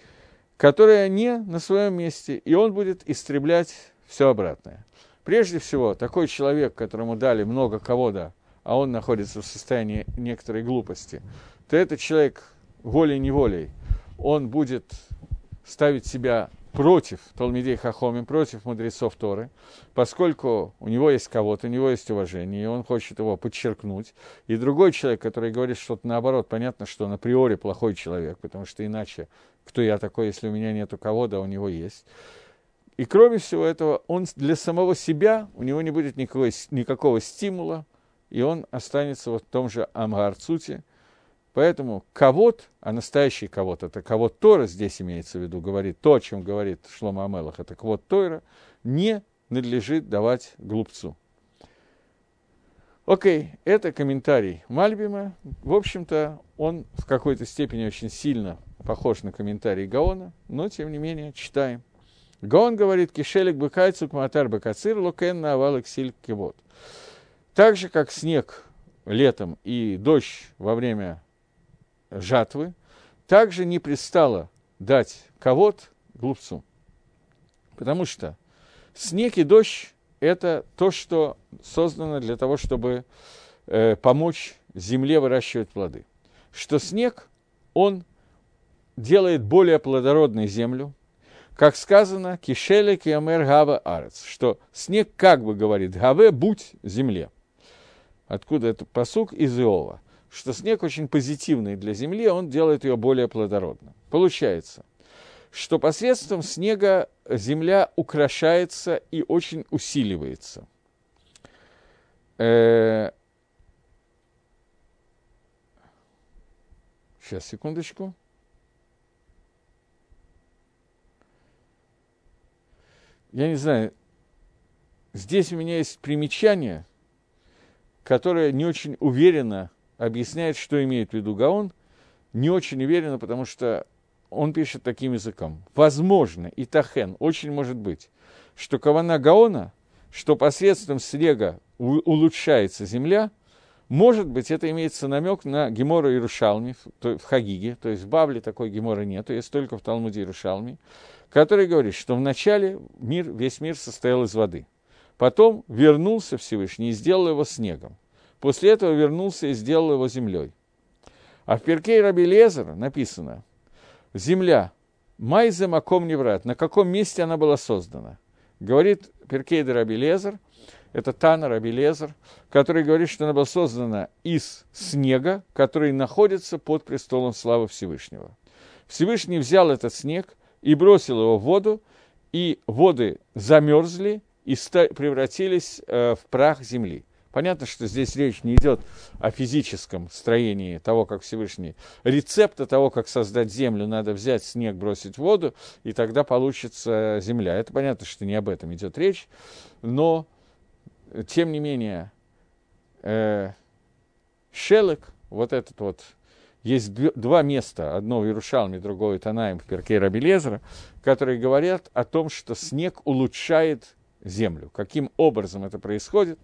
которая не на своем месте, и он будет истреблять все обратное. Прежде всего, такой человек, которому дали много ковода, а он находится в состоянии некоторой глупости, то этот человек волей-неволей, он будет ставить себя против Талмидей Хахомим, против мудрецов Торы, поскольку у него есть кого-то, у него есть уважение, и он хочет его подчеркнуть. И другой человек, который говорит что-то наоборот, понятно, что он априори плохой человек, потому что иначе, кто я такой, если у меня нету кого-то, а у него есть. И кроме всего этого, он для самого себя, у него не будет никакого, никакого стимула, и он останется вот в том же Амгаарцуте. Поэтому ковод, а настоящий ковод, это ковод Тора, здесь имеется в виду, говорит то, о чем говорит Шломо Амелах, это ковод Тора, не надлежит давать глупцу. Окей, это комментарий Мальбима. В общем-то, он в какой-то степени очень сильно похож на комментарий Гаона, но, тем не менее, читаем. Гаон говорит, кишелек быкайцук матар быкацир локен на авалек силь кивот. Так же, как снег летом и дождь во время жатвы, также не пристало дать ковод глупцу. Потому что снег и дождь – это то, что создано для того, чтобы э, помочь земле выращивать плоды. Что снег, он делает более плодородной землю. Как сказано, кишелек и амер гава арец, что снег как бы говорит гаве, будь земле. Откуда это пасук из Иова? Что снег очень позитивный для земли, он делает ее более плодородной. Получается, что посредством снега земля украшается и очень усиливается. Э-э- Сейчас, секундочку. Я не знаю, здесь у меня есть примечание, которая не очень уверенно объясняет, что имеет в виду Гаон, не очень уверенно, потому что он пишет таким языком. Возможно, и тахен, очень может быть, что кавана Гаона, что посредством снега улучшается земля, может быть, это имеется намек на Гемору Иерушалми в Хагиге, то есть в Бавле такой Геморы нету, есть только в Талмуде Иерушалми, который говорит, что вначале мир, весь мир состоял из воды. Потом вернулся Всевышний и сделал его снегом. После этого вернулся и сделал его землей. А в Перкей Раби Элиэзер написано: земля, майзе маком неврат, на каком месте она была создана. Говорит Перкей Раби Элиэзер, это Тана Раби Элиэзер, который говорит, что она была создана из снега, который находится под престолом славы Всевышнего. Всевышний взял этот снег и бросил его в воду, и воды замерзли и превратились э, в прах земли. Понятно, что здесь речь не идет о физическом строении того, как Всевышний. Рецепта того, как создать землю, надо взять снег, бросить в воду, и тогда получится земля. Это понятно, что не об этом идет речь, но, тем не менее, э, Шелек, вот этот вот, есть два места, одно в Иерушалме, другое Танаим в Перкей Раби Элиэзера, которые говорят о том, что снег улучшает землю. Каким образом это происходит?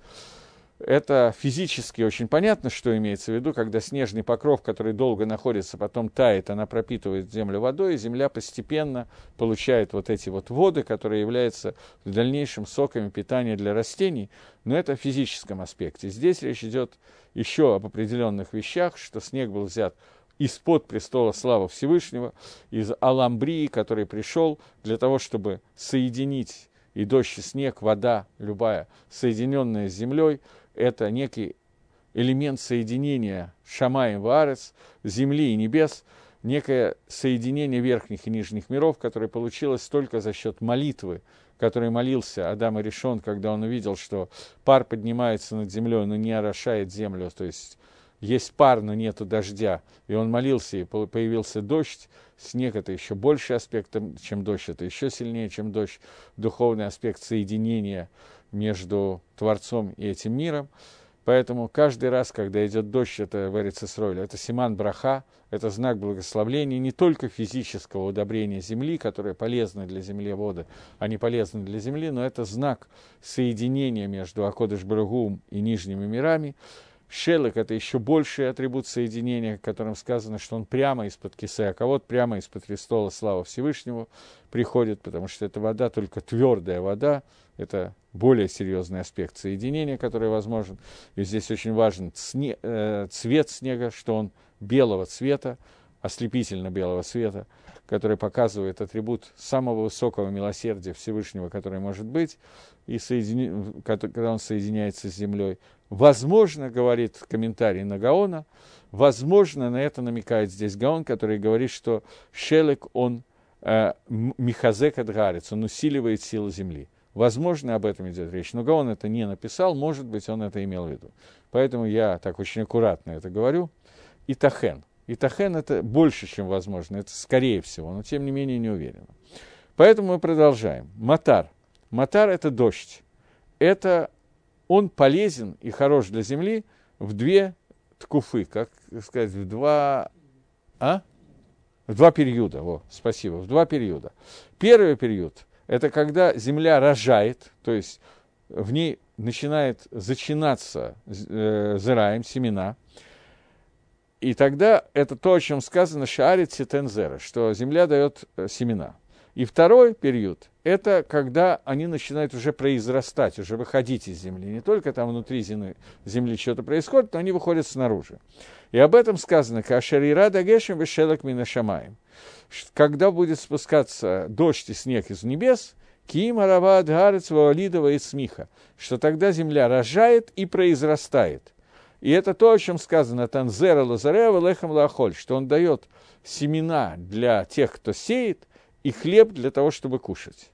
Это физически очень понятно, что имеется в виду, когда снежный покров, который долго находится, потом тает, она пропитывает землю водой, и земля постепенно получает вот эти вот воды, которые являются в дальнейшем соками питания для растений. Но это в физическом аспекте. Здесь речь идет еще об определенных вещах, что снег был взят из-под престола славы Всевышнего, из Аламбрии, который пришел для того, чтобы соединить и дождь, и снег, вода любая, соединенная с землей, это некий элемент соединения Шамаем Ваарец, земли и небес, некое соединение верхних и нижних миров, которое получилось только за счет молитвы, которой молился Адам Аришон, когда он увидел, что пар поднимается над землей, но не орошает землю, то есть есть пар, но нету дождя, и он молился, и появился дождь. Снег – это еще больше аспект, чем дождь, это еще сильнее, чем дождь, духовный аспект соединения между Творцом и этим миром. Поэтому каждый раз, когда идет дождь, это в Эрец Исроэль, это симан браха, это знак благословления, не только физического удобрения земли, которое полезно для земли воды, а не полезно для земли, но это знак соединения между Акодыш Барух и нижними мирами. Шелек – это еще больший атрибут соединения, в котором сказано, что он прямо из-под кисея кавод, прямо из-под престола славы Всевышнему приходит, потому что это вода, только твердая вода, это более серьезный аспект соединения, который возможен. И здесь очень важен сне, э, цвет снега, что он белого цвета, ослепительно белого цвета, который показывает атрибут самого высокого милосердия Всевышнего, который может быть, и соедини... когда он соединяется с землей. Возможно, говорит комментарий на Гаона, возможно, на это намекает здесь Гаон, который говорит, что Шелек, он э, михазек адгарец, он усиливает силу земли. Возможно, об этом идет речь, но Гаон это не написал, может быть, он это имел в виду. Поэтому я так очень аккуратно это говорю. И тахен. И тахен это больше, чем возможно, это скорее всего, но тем не менее не уверенно. Поэтому мы продолжаем. Матар. Матар это дождь. Это он полезен и хорош для земли в две ткуфы, как сказать, в два, а? В два периода. Во, спасибо, в два периода. Первый период – это когда земля рожает, то есть в ней начинает зачинаться э, зираем, семена. И тогда это то, о чем сказано «шаарит ситензера», что земля дает э, семена. И второй период – это когда они начинают уже произрастать, уже выходить из земли. Не только там внутри земли, земли что-то происходит, но они выходят снаружи. И об этом сказано «кашарира дагешем вешелек минашамаем». Когда будет спускаться дождь и снег из небес, киим арава дгарец ваолидова и смиха, что тогда земля рожает и произрастает. И это то, о чем сказано «танзера лазарева лехам лахоль», что он дает семена для тех, кто сеет, и хлеб для того, чтобы кушать.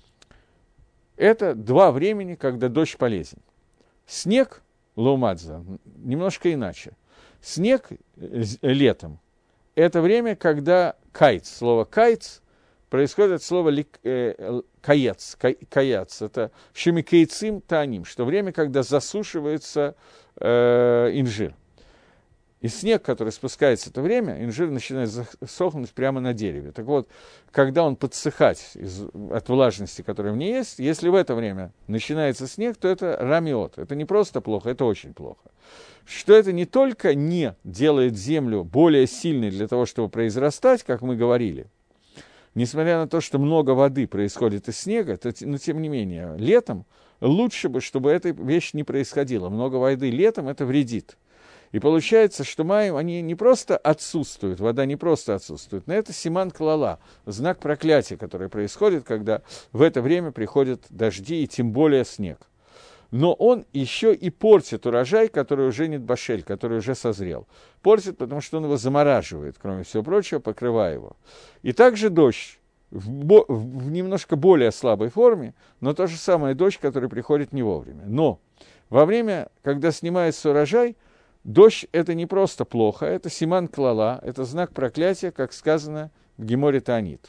Это два времени, когда дождь полезен. Снег, лаумадза, немножко иначе. Снег летом – это время, когда кайц, слово кайц происходит от слова э, каяц, каяц, это шемикейцим тааним, что время, когда засушиваются э, инжир. И снег, который спускается в это время, инжир начинает сохнуть прямо на дереве. Так вот, когда он подсыхать из, от влажности, которая в ней есть, если в это время начинается снег, то это рамиот. Это не просто плохо, это очень плохо. Что это не только не делает землю более сильной для того, чтобы произрастать, как мы говорили, несмотря на то, что много воды происходит из снега, то, но тем не менее, летом лучше бы, чтобы эта вещь не происходила. Много воды летом это вредит. И получается, что майм, они не просто отсутствуют, вода не просто отсутствует, но это симан клала, знак проклятия, который происходит, когда в это время приходят дожди и тем более снег. Но он еще и портит урожай, который уже не башель, который уже созрел. Портит, потому что он его замораживает, кроме всего прочего, покрывая его. И также дождь в, бо- в немножко более слабой форме, но то же самое дождь, который приходит не вовремя. Но во время, когда снимается урожай, дождь – это не просто плохо, это симан клала, это знак проклятия, как сказано в Геморе Таанит.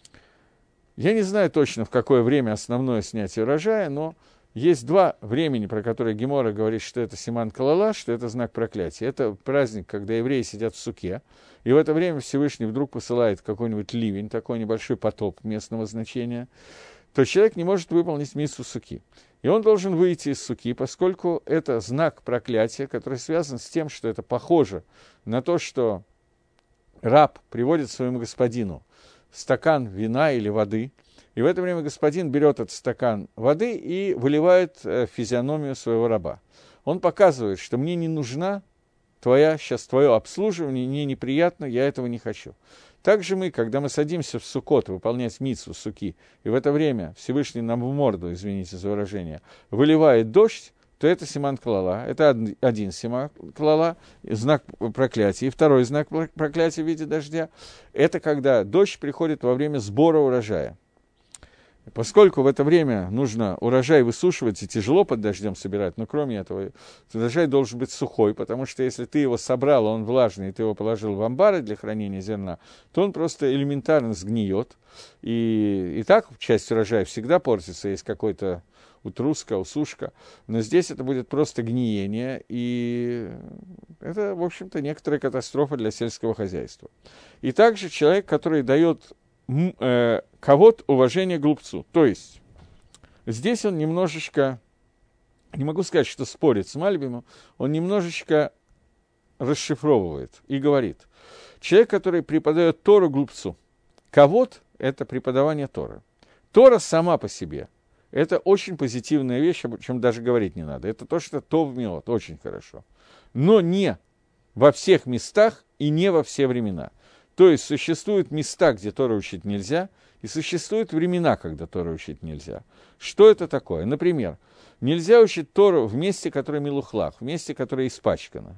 Я не знаю точно, в какое время основное снятие урожая, но есть два времени, про которые Гемора говорит, что это симан клала, что это знак проклятия. Это праздник, когда евреи сидят в суке, и в это время Всевышний вдруг посылает какой-нибудь ливень, такой небольшой потоп местного значения, то человек не может выполнить мицву суки. И он должен выйти из суки, поскольку это знак проклятия, который связан с тем, что это похоже на то, что раб приводит своему господину стакан вина или воды, и в это время господин берет этот стакан воды и выливает э, физиономию своего раба. Он показывает, что мне не нужна твоя, сейчас твое обслуживание, мне неприятно, я этого не хочу. Также мы, когда мы садимся в суккот выполнять мицву суки, и в это время Всевышний нам в морду, извините за выражение, выливает дождь, то это симан клала. Это один симан клала, знак проклятия. И второй знак проклятия в виде дождя – это когда дождь приходит во время сбора урожая. Поскольку в это время нужно урожай высушивать и тяжело под дождем собирать, но кроме этого урожай должен быть сухой, потому что если ты его собрал, он влажный, и ты его положил в амбары для хранения зерна, то он просто элементарно сгниет. И, и так часть урожая всегда портится, есть какой-то утруска, усушка, но здесь это будет просто гниение, и это, в общем-то, некоторая катастрофа для сельского хозяйства. И также человек, который дает кого-то уважение глупцу. То есть, здесь он немножечко, не могу сказать, что спорит с Мальбимом, он немножечко расшифровывает и говорит. Человек, который преподает Тору глупцу. Кавод – это преподавание Торы. Тора сама по себе – это очень позитивная вещь, о чем даже говорить не надо. Это то, что тов миот, очень хорошо. Но не во всех местах и не во все времена. То есть существуют места, где Тору учить нельзя, и существуют времена, когда Тору учить нельзя. Что это такое? Например, нельзя учить Тору в месте, которое милухлах, в месте, которое испачкано.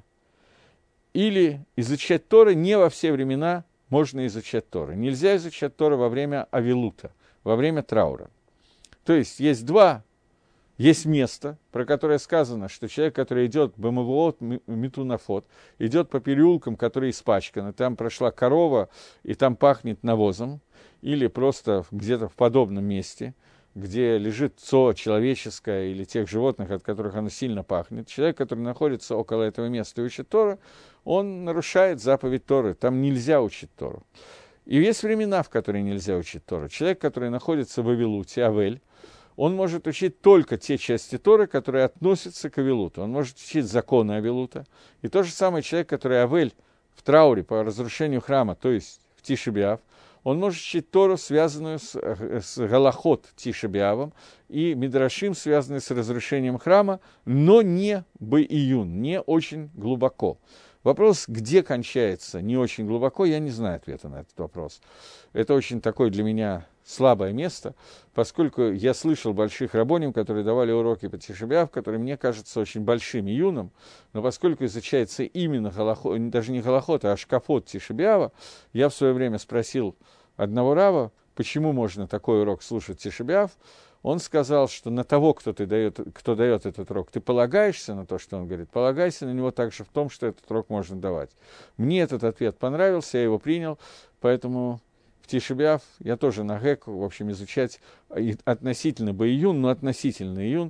Или изучать Тору не во все времена можно изучать Тору. Нельзя изучать Тору во время авилута, во время траура. То есть есть два, есть место, про которое сказано, что человек, который идет бамавуот митунафот, идет по переулкам, которые испачканы, там прошла корова, и там пахнет навозом, или просто где-то в подобном месте, где лежит цо человеческое или тех животных, от которых оно сильно пахнет. Человек, который находится около этого места и учит Тору, он нарушает заповедь Торы, там нельзя учить Тору. И есть времена, в которые нельзя учить Тору. Человек, который находится в Авилуте, Авель, он может учить только те части Торы, которые относятся к Авилуту. Он может учить законы Авилута. И тот же самый человек, который Авель в трауре по разрушению храма, то есть в Тишебиав, он может учить Тору, связанную с, с Галахот Тишебиавом, и Мидрашим, связанный с разрушением храма, но не Б-июн, не очень глубоко. Вопрос, где кончается не очень глубоко, я не знаю ответа на этот вопрос. Это очень такое для меня слабое место, поскольку я слышал больших рабоним, которые давали уроки по Тишебиав, которые мне кажутся очень большим июном, но поскольку изучается именно Галахот, даже не Галахот, а Ашкафот Тишебиава, я в свое время спросил одного рава, почему можно такой урок слушать Тишебиав. Он сказал, что на того, кто, ты дает, кто дает этот урок, ты полагаешься на то, что он говорит, полагайся на него также в том, что этот урок можно давать. Мне этот ответ понравился, я его принял, поэтому в Тишебиав я тоже на гэк, в общем, изучать относительно Б-июн, но относительно июн,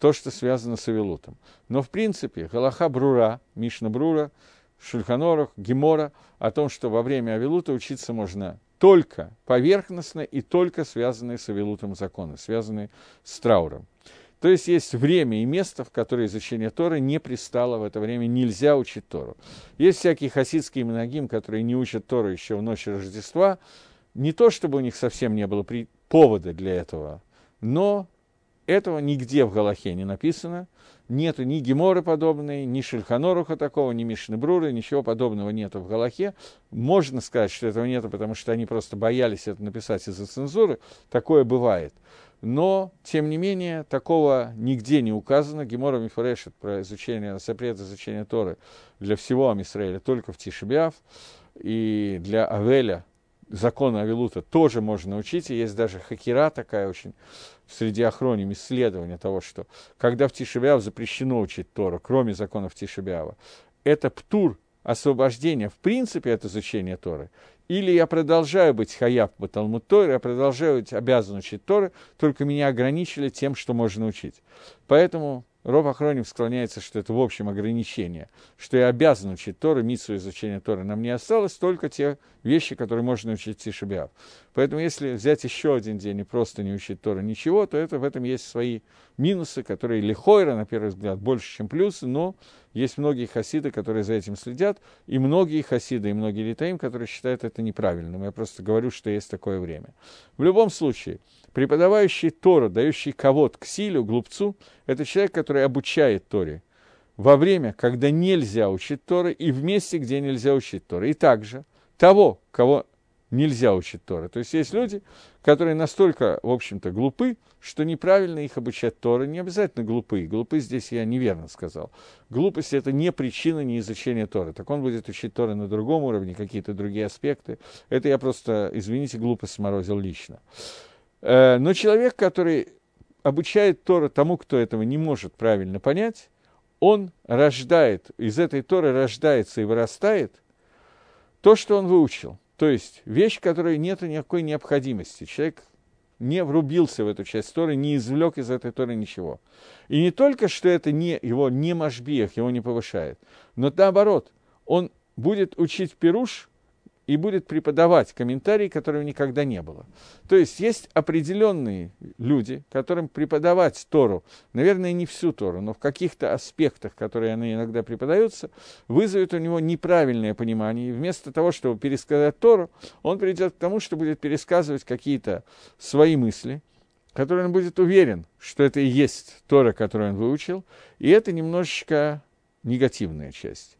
то, что связано с Авилутом. Но, в принципе, Галаха Брура, Мишна Брура, Шульхан Орух, Гемора, о том, что во время Авилута учиться можно только поверхностно и только связанные с Авилутом законы, связанные с трауром. То есть есть время и место, в которое изучение Торы не пристало, в это время нельзя учить Тору. Есть всякие хасидские минагим, которые не учат Тору еще в ночь Рождества. Не то, чтобы у них совсем не было при... повода для этого, но этого нигде в Галахе не написано. Нету ни Геморы подобной, ни Шульхан Оруха такого, ни Мишны Бруры, ничего подобного нету в Галахе. Можно сказать, что этого нету, потому что они просто боялись это написать из-за цензуры. Такое бывает. Но, тем не менее, такого нигде не указано. Гемора Мифарешет про изучение, запрет изучения Торы для всего Ам-Исраэля только в Тиши б'Ав. И для Авеля, закона Авилута, тоже можно учить. И есть даже хакира такая очень среди охроним, исследование того, что когда в Тиши б'Ав запрещено учить Тору, кроме законов Тиши б'Ава, это птур, освобождение, в принципе, от изучения Торы. Или я продолжаю быть хаяв по Талмуд Торе, я продолжаю быть обязан учить Торы, только меня ограничили тем, что можно учить. Поэтому Ров Ахроним склоняется, что это в общем ограничение, что я обязан учить Торы, мицву изучения Торы. Нам не осталось только те вещи, которые можно учить в Тиши б'Ав. Поэтому если взять еще один день и просто не учить Торы ничего, то это, в этом есть свои минусы, которые лихойра, на первый взгляд, больше, чем плюсы, но есть многие хасиды, которые за этим следят, и многие хасиды, и многие литаим, которые считают это неправильным. Я просто говорю, что есть такое время. В любом случае, преподавающий Тору, дающий кавод к силе, глупцу, это человек, который обучает Торе во время, когда нельзя учить Торы, и в месте, где нельзя учить Торы. И также того, кого нельзя учить Торы. То есть есть люди, которые настолько, в общем-то, глупы, что неправильно их обучать Торы. Не обязательно глупы. Глупы здесь я неверно сказал. Глупость – это не причина неизучения Торы. Так он будет учить Торы на другом уровне, какие-то другие аспекты. Это я просто, извините, глупость сморозил лично. Но человек, который обучает Тору тому, кто этого не может правильно понять, он рождает, из этой Торы рождается и вырастает то, что он выучил. То есть вещь, в которой нет никакой необходимости. Человек не врубился в эту часть Торы, не извлек из этой Торы ничего. И не только, что это не, его не машбиях, его не повышает, но наоборот, он будет учить пируш и будет преподавать комментарии, которого никогда не было. То есть есть определенные люди, которым преподавать Тору, наверное, не всю Тору, но в каких-то аспектах, которые они иногда преподаются, вызовет у него неправильное понимание. И вместо того, чтобы пересказать Тору, он придет к тому, что будет пересказывать какие-то свои мысли, которые он будет уверен, что это и есть Тора, которую он выучил, и это немножечко негативная часть.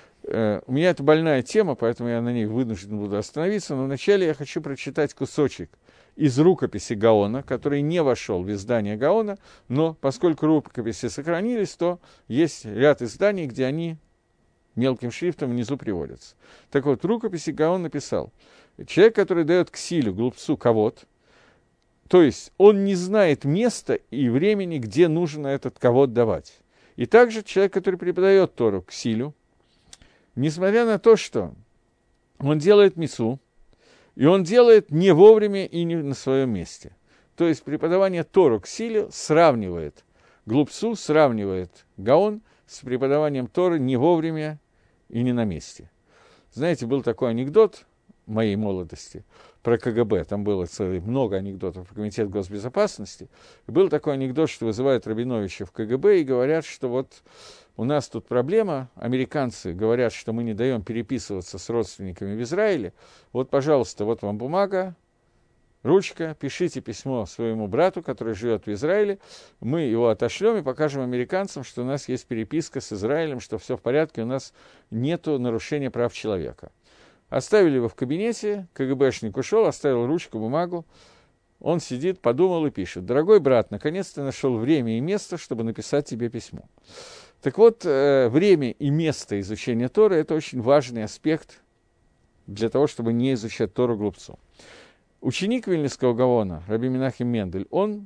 У меня это больная тема, поэтому я на ней вынужден буду остановиться, но вначале я хочу прочитать кусочек из рукописи Гаона, который не вошел в издание Гаона, но поскольку рукописи сохранились, то есть ряд изданий, где они мелким шрифтом внизу приводятся. Так вот, в рукописи Гаон написал: человек, который дает ксилю, глупцу, кавод, то есть он не знает места и времени, где нужно этот кавод давать. И также человек, который преподает Тору ксилю, несмотря на то, что он делает мицву, и он делает не вовремя и не на своем месте. То есть преподавание Тору к силе сравнивает глупцу, сравнивает Гаон с преподаванием Торы не вовремя и не на месте. Знаете, был такой анекдот моей молодости про КГБ, там было целый, много анекдотов про Комитет госбезопасности. И был такой анекдот, что вызывают Рабиновича в КГБ и говорят, что вот у нас тут проблема, американцы говорят, что мы не даем переписываться с родственниками в Израиле. Вот, пожалуйста, вот вам бумага, ручка, пишите письмо своему брату, который живет в Израиле, мы его отошлем и покажем американцам, что у нас есть переписка с Израилем, что все в порядке, у нас нет нарушения прав человека. Оставили его в кабинете, КГБшник ушел, оставил ручку, бумагу, он сидит, подумал и пишет: «Дорогой брат, наконец-то нашел время и место, чтобы написать тебе письмо». Так вот, время и место изучения Торы – это очень важный аспект для того, чтобы не изучать Тору глупцу. Ученик Вильнюсского Гаона, Раби Менахем Мендель, он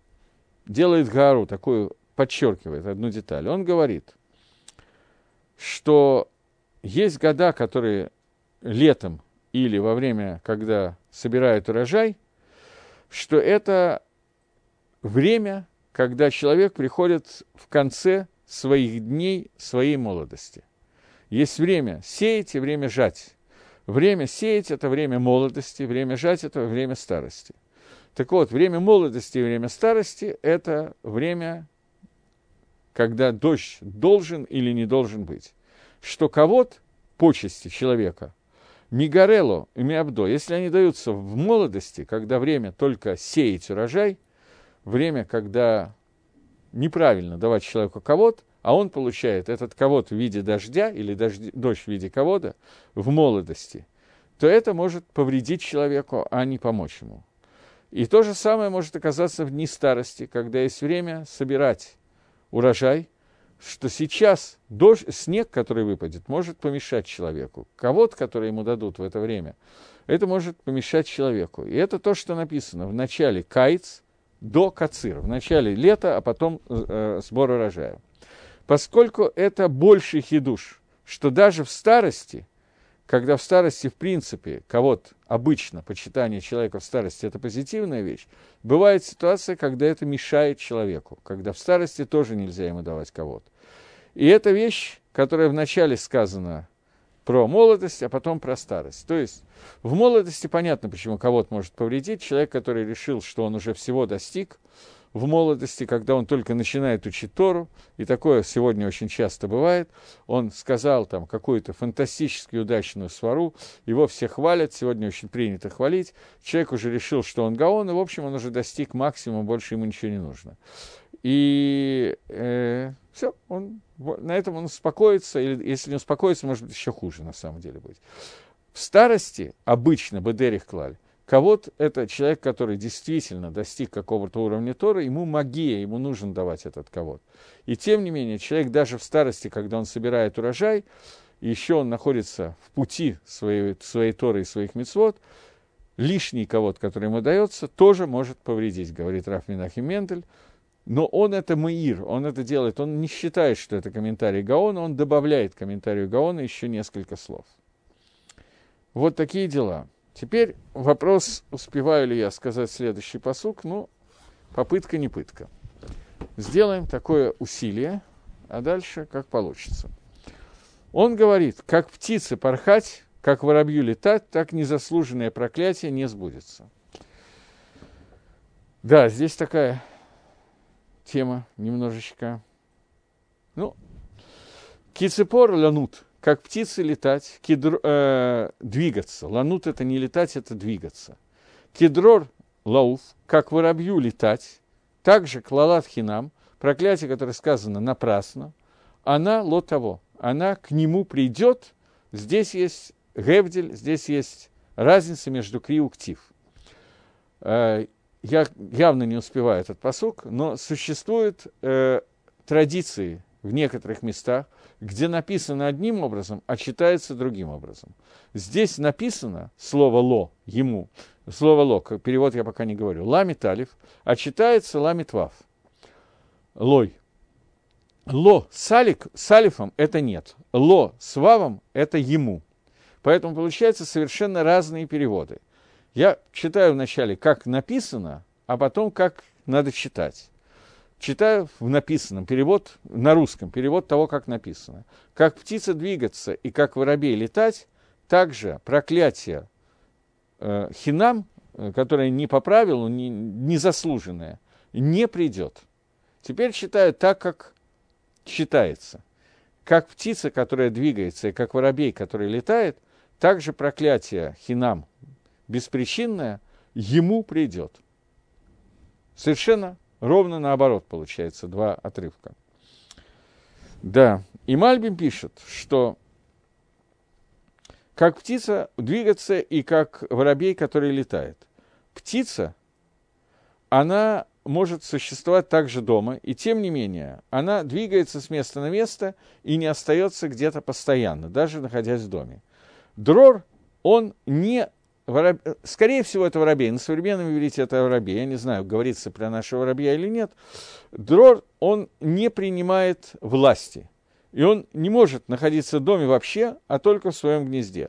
делает гару, такую, подчеркивает одну деталь. Он говорит, что есть года, которые летом или во время, когда собирают урожай, что это время, когда человек приходит в конце своих дней, своей молодости. Есть время сеять и время жать. Время сеять – это время молодости, время жать – это время старости. Так вот, время молодости и время старости – это время, когда дождь должен или не должен быть. Что кого-то, почести человека, мигарело и миабдо, если они даются в молодости, когда время только сеять урожай, время, когда неправильно давать человеку кого-то, а он получает этот кого-то в виде дождя или дождь, дождь в виде кого-то в молодости, то это может повредить человеку, а не помочь ему. И то же самое может оказаться в дни старости, когда есть время собирать урожай, что сейчас дождь, снег, который выпадет, может помешать человеку. Кого-то, который ему дадут в это время, это может помешать человеку. И это то, что написано в начале каиц до кацир, в начале лета, а потом э, сбор урожая. Поскольку это больший хидуш, что даже в старости, когда в старости, в принципе, кого-то обычно почитание человека в старости – это позитивная вещь, бывает ситуация, когда это мешает человеку, когда в старости тоже нельзя ему давать кого-то. И это вещь, которая вначале сказана про молодость, а потом про старость. То есть в молодости понятно, почему кого-то может повредить. Человек, который решил, что он уже всего достиг, в молодости, когда он только начинает учить Тору, и такое сегодня очень часто бывает, он сказал там какую-то фантастически удачную свару, его все хвалят, сегодня очень принято хвалить, человек уже решил, что он гаон, и, в общем, он уже достиг максимума, больше ему ничего не нужно. И э, все, он, на этом он успокоится, или если не успокоится, может быть, еще хуже на самом деле быть. В старости обычно, бедерих клаль, кого-то это человек, который действительно достиг какого-то уровня Торы, ему магия, ему нужен давать этот кого-то. И тем не менее, человек даже в старости, когда он собирает урожай, и еще он находится в пути своей, своей Торы и своих мицвот, лишний кого-то, который ему дается, тоже может повредить, говорит Рав Менахем Мендель. Но он это маир, он это делает, он не считает, что это комментарий Гаона, он добавляет к комментарию Гаона еще несколько слов. Вот такие дела. Теперь вопрос, успеваю ли я сказать следующий пасук, ну, попытка не пытка. Сделаем такое усилие, а дальше как получится. Он говорит, как птицы порхать, как воробью летать, так незаслуженное проклятие не сбудется. Да, здесь такая тема немножечко, ну, кицепор ланут, как птицы летать, кедр, э, двигаться. Ланут – это не летать, это двигаться. Кедрор лауф, как воробью летать, также клалат хинам, проклятие, которое сказано напрасно, она ло того, она к нему придет. Здесь есть гевдель, здесь есть разница между кри и ктив. Э, я явно не успеваю этот пасук, но существуют э, традиции в некоторых местах, где написано одним образом, а читается другим образом. Здесь написано слово «ло» ему, слово «ло», перевод я пока не говорю, «ламит алиф», а читается «ламит вав», «лой». «Ло» с, алик, с алифом – это нет, «ло» с вавом – это ему. Поэтому получаются совершенно разные переводы. Я читаю вначале, как написано, а потом, как надо читать. Читаю в написанном, перевод на русском, перевод того, как написано. Как птица двигаться и как воробей летать, также проклятие э, хинам, которое не по правилу, не, незаслуженное, не придет. Теперь читаю так, как читается. Как птица, которая двигается, и как воробей, который летает, также проклятие хинам беспричинное ему придет. Совершенно ровно наоборот получается, два отрывка. Да, и Мальбим пишет, что как птица двигаться и как воробей, который летает. Птица, она может существовать также дома, и тем не менее, она двигается с места на место и не остается где-то постоянно, даже находясь в доме. Дрор, он не Вороб... Скорее всего, это воробей. На современном иврите это воробей. Я не знаю, говорится про нашего воробья или нет. Дрор, он не принимает власти. И он не может находиться в доме вообще, а только в своем гнезде.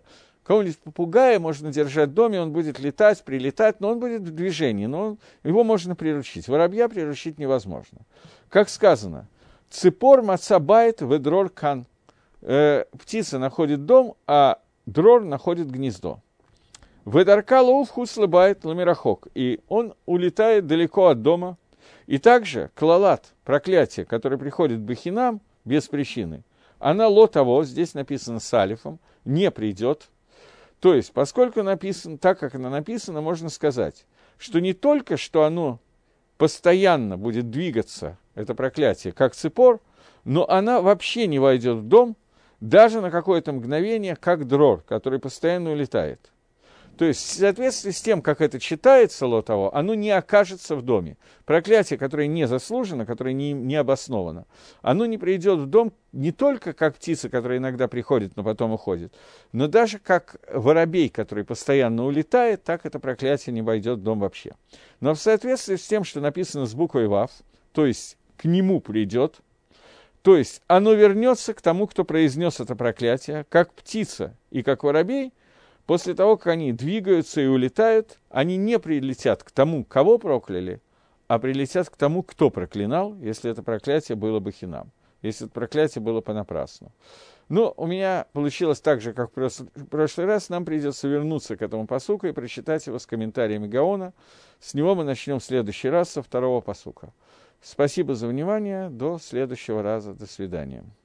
Какого-нибудь попугая можно держать в доме, он будет летать, прилетать, но он будет в движении, но он, его можно приручить. Воробья приручить невозможно. Как сказано, ципор мацабайт ведрор кан. Э, птица находит дом, а дрор находит гнездо. Ведарка лоув хуслыбайт ламирахок. И он улетает далеко от дома. И также клалат, проклятие, которое приходит бахинам без причины, она ло того, здесь написано с алифом, не придет. То есть, поскольку написано так, как оно написано, можно сказать, что не только, что оно постоянно будет двигаться, это проклятие, как ципор, но она вообще не войдет в дом, даже на какое-то мгновение, как дрор, который постоянно улетает. То есть, в соответствии с тем, как это читается, ло того, оно не окажется в доме. Проклятие, которое не заслужено, которое не, не обосновано, оно не придет в дом не только как птица, которая иногда приходит, но потом уходит, но даже как воробей, который постоянно улетает, так это проклятие не войдет в дом вообще. Но в соответствии с тем, что написано с буквой «вав», то есть к нему придет, то есть оно вернется к тому, кто произнес это проклятие, как птица и как воробей. После того, как они двигаются и улетают, они не прилетят к тому, кого прокляли, а прилетят к тому, кто проклинал, если это проклятие было бы хинам, если это проклятие было понапрасну. Но у меня получилось так же, как в прошлый раз, нам придется вернуться к этому пасуку и прочитать его с комментариями Гаона. С него мы начнем в следующий раз, со второго пасука. Спасибо за внимание, до следующего раза, до свидания.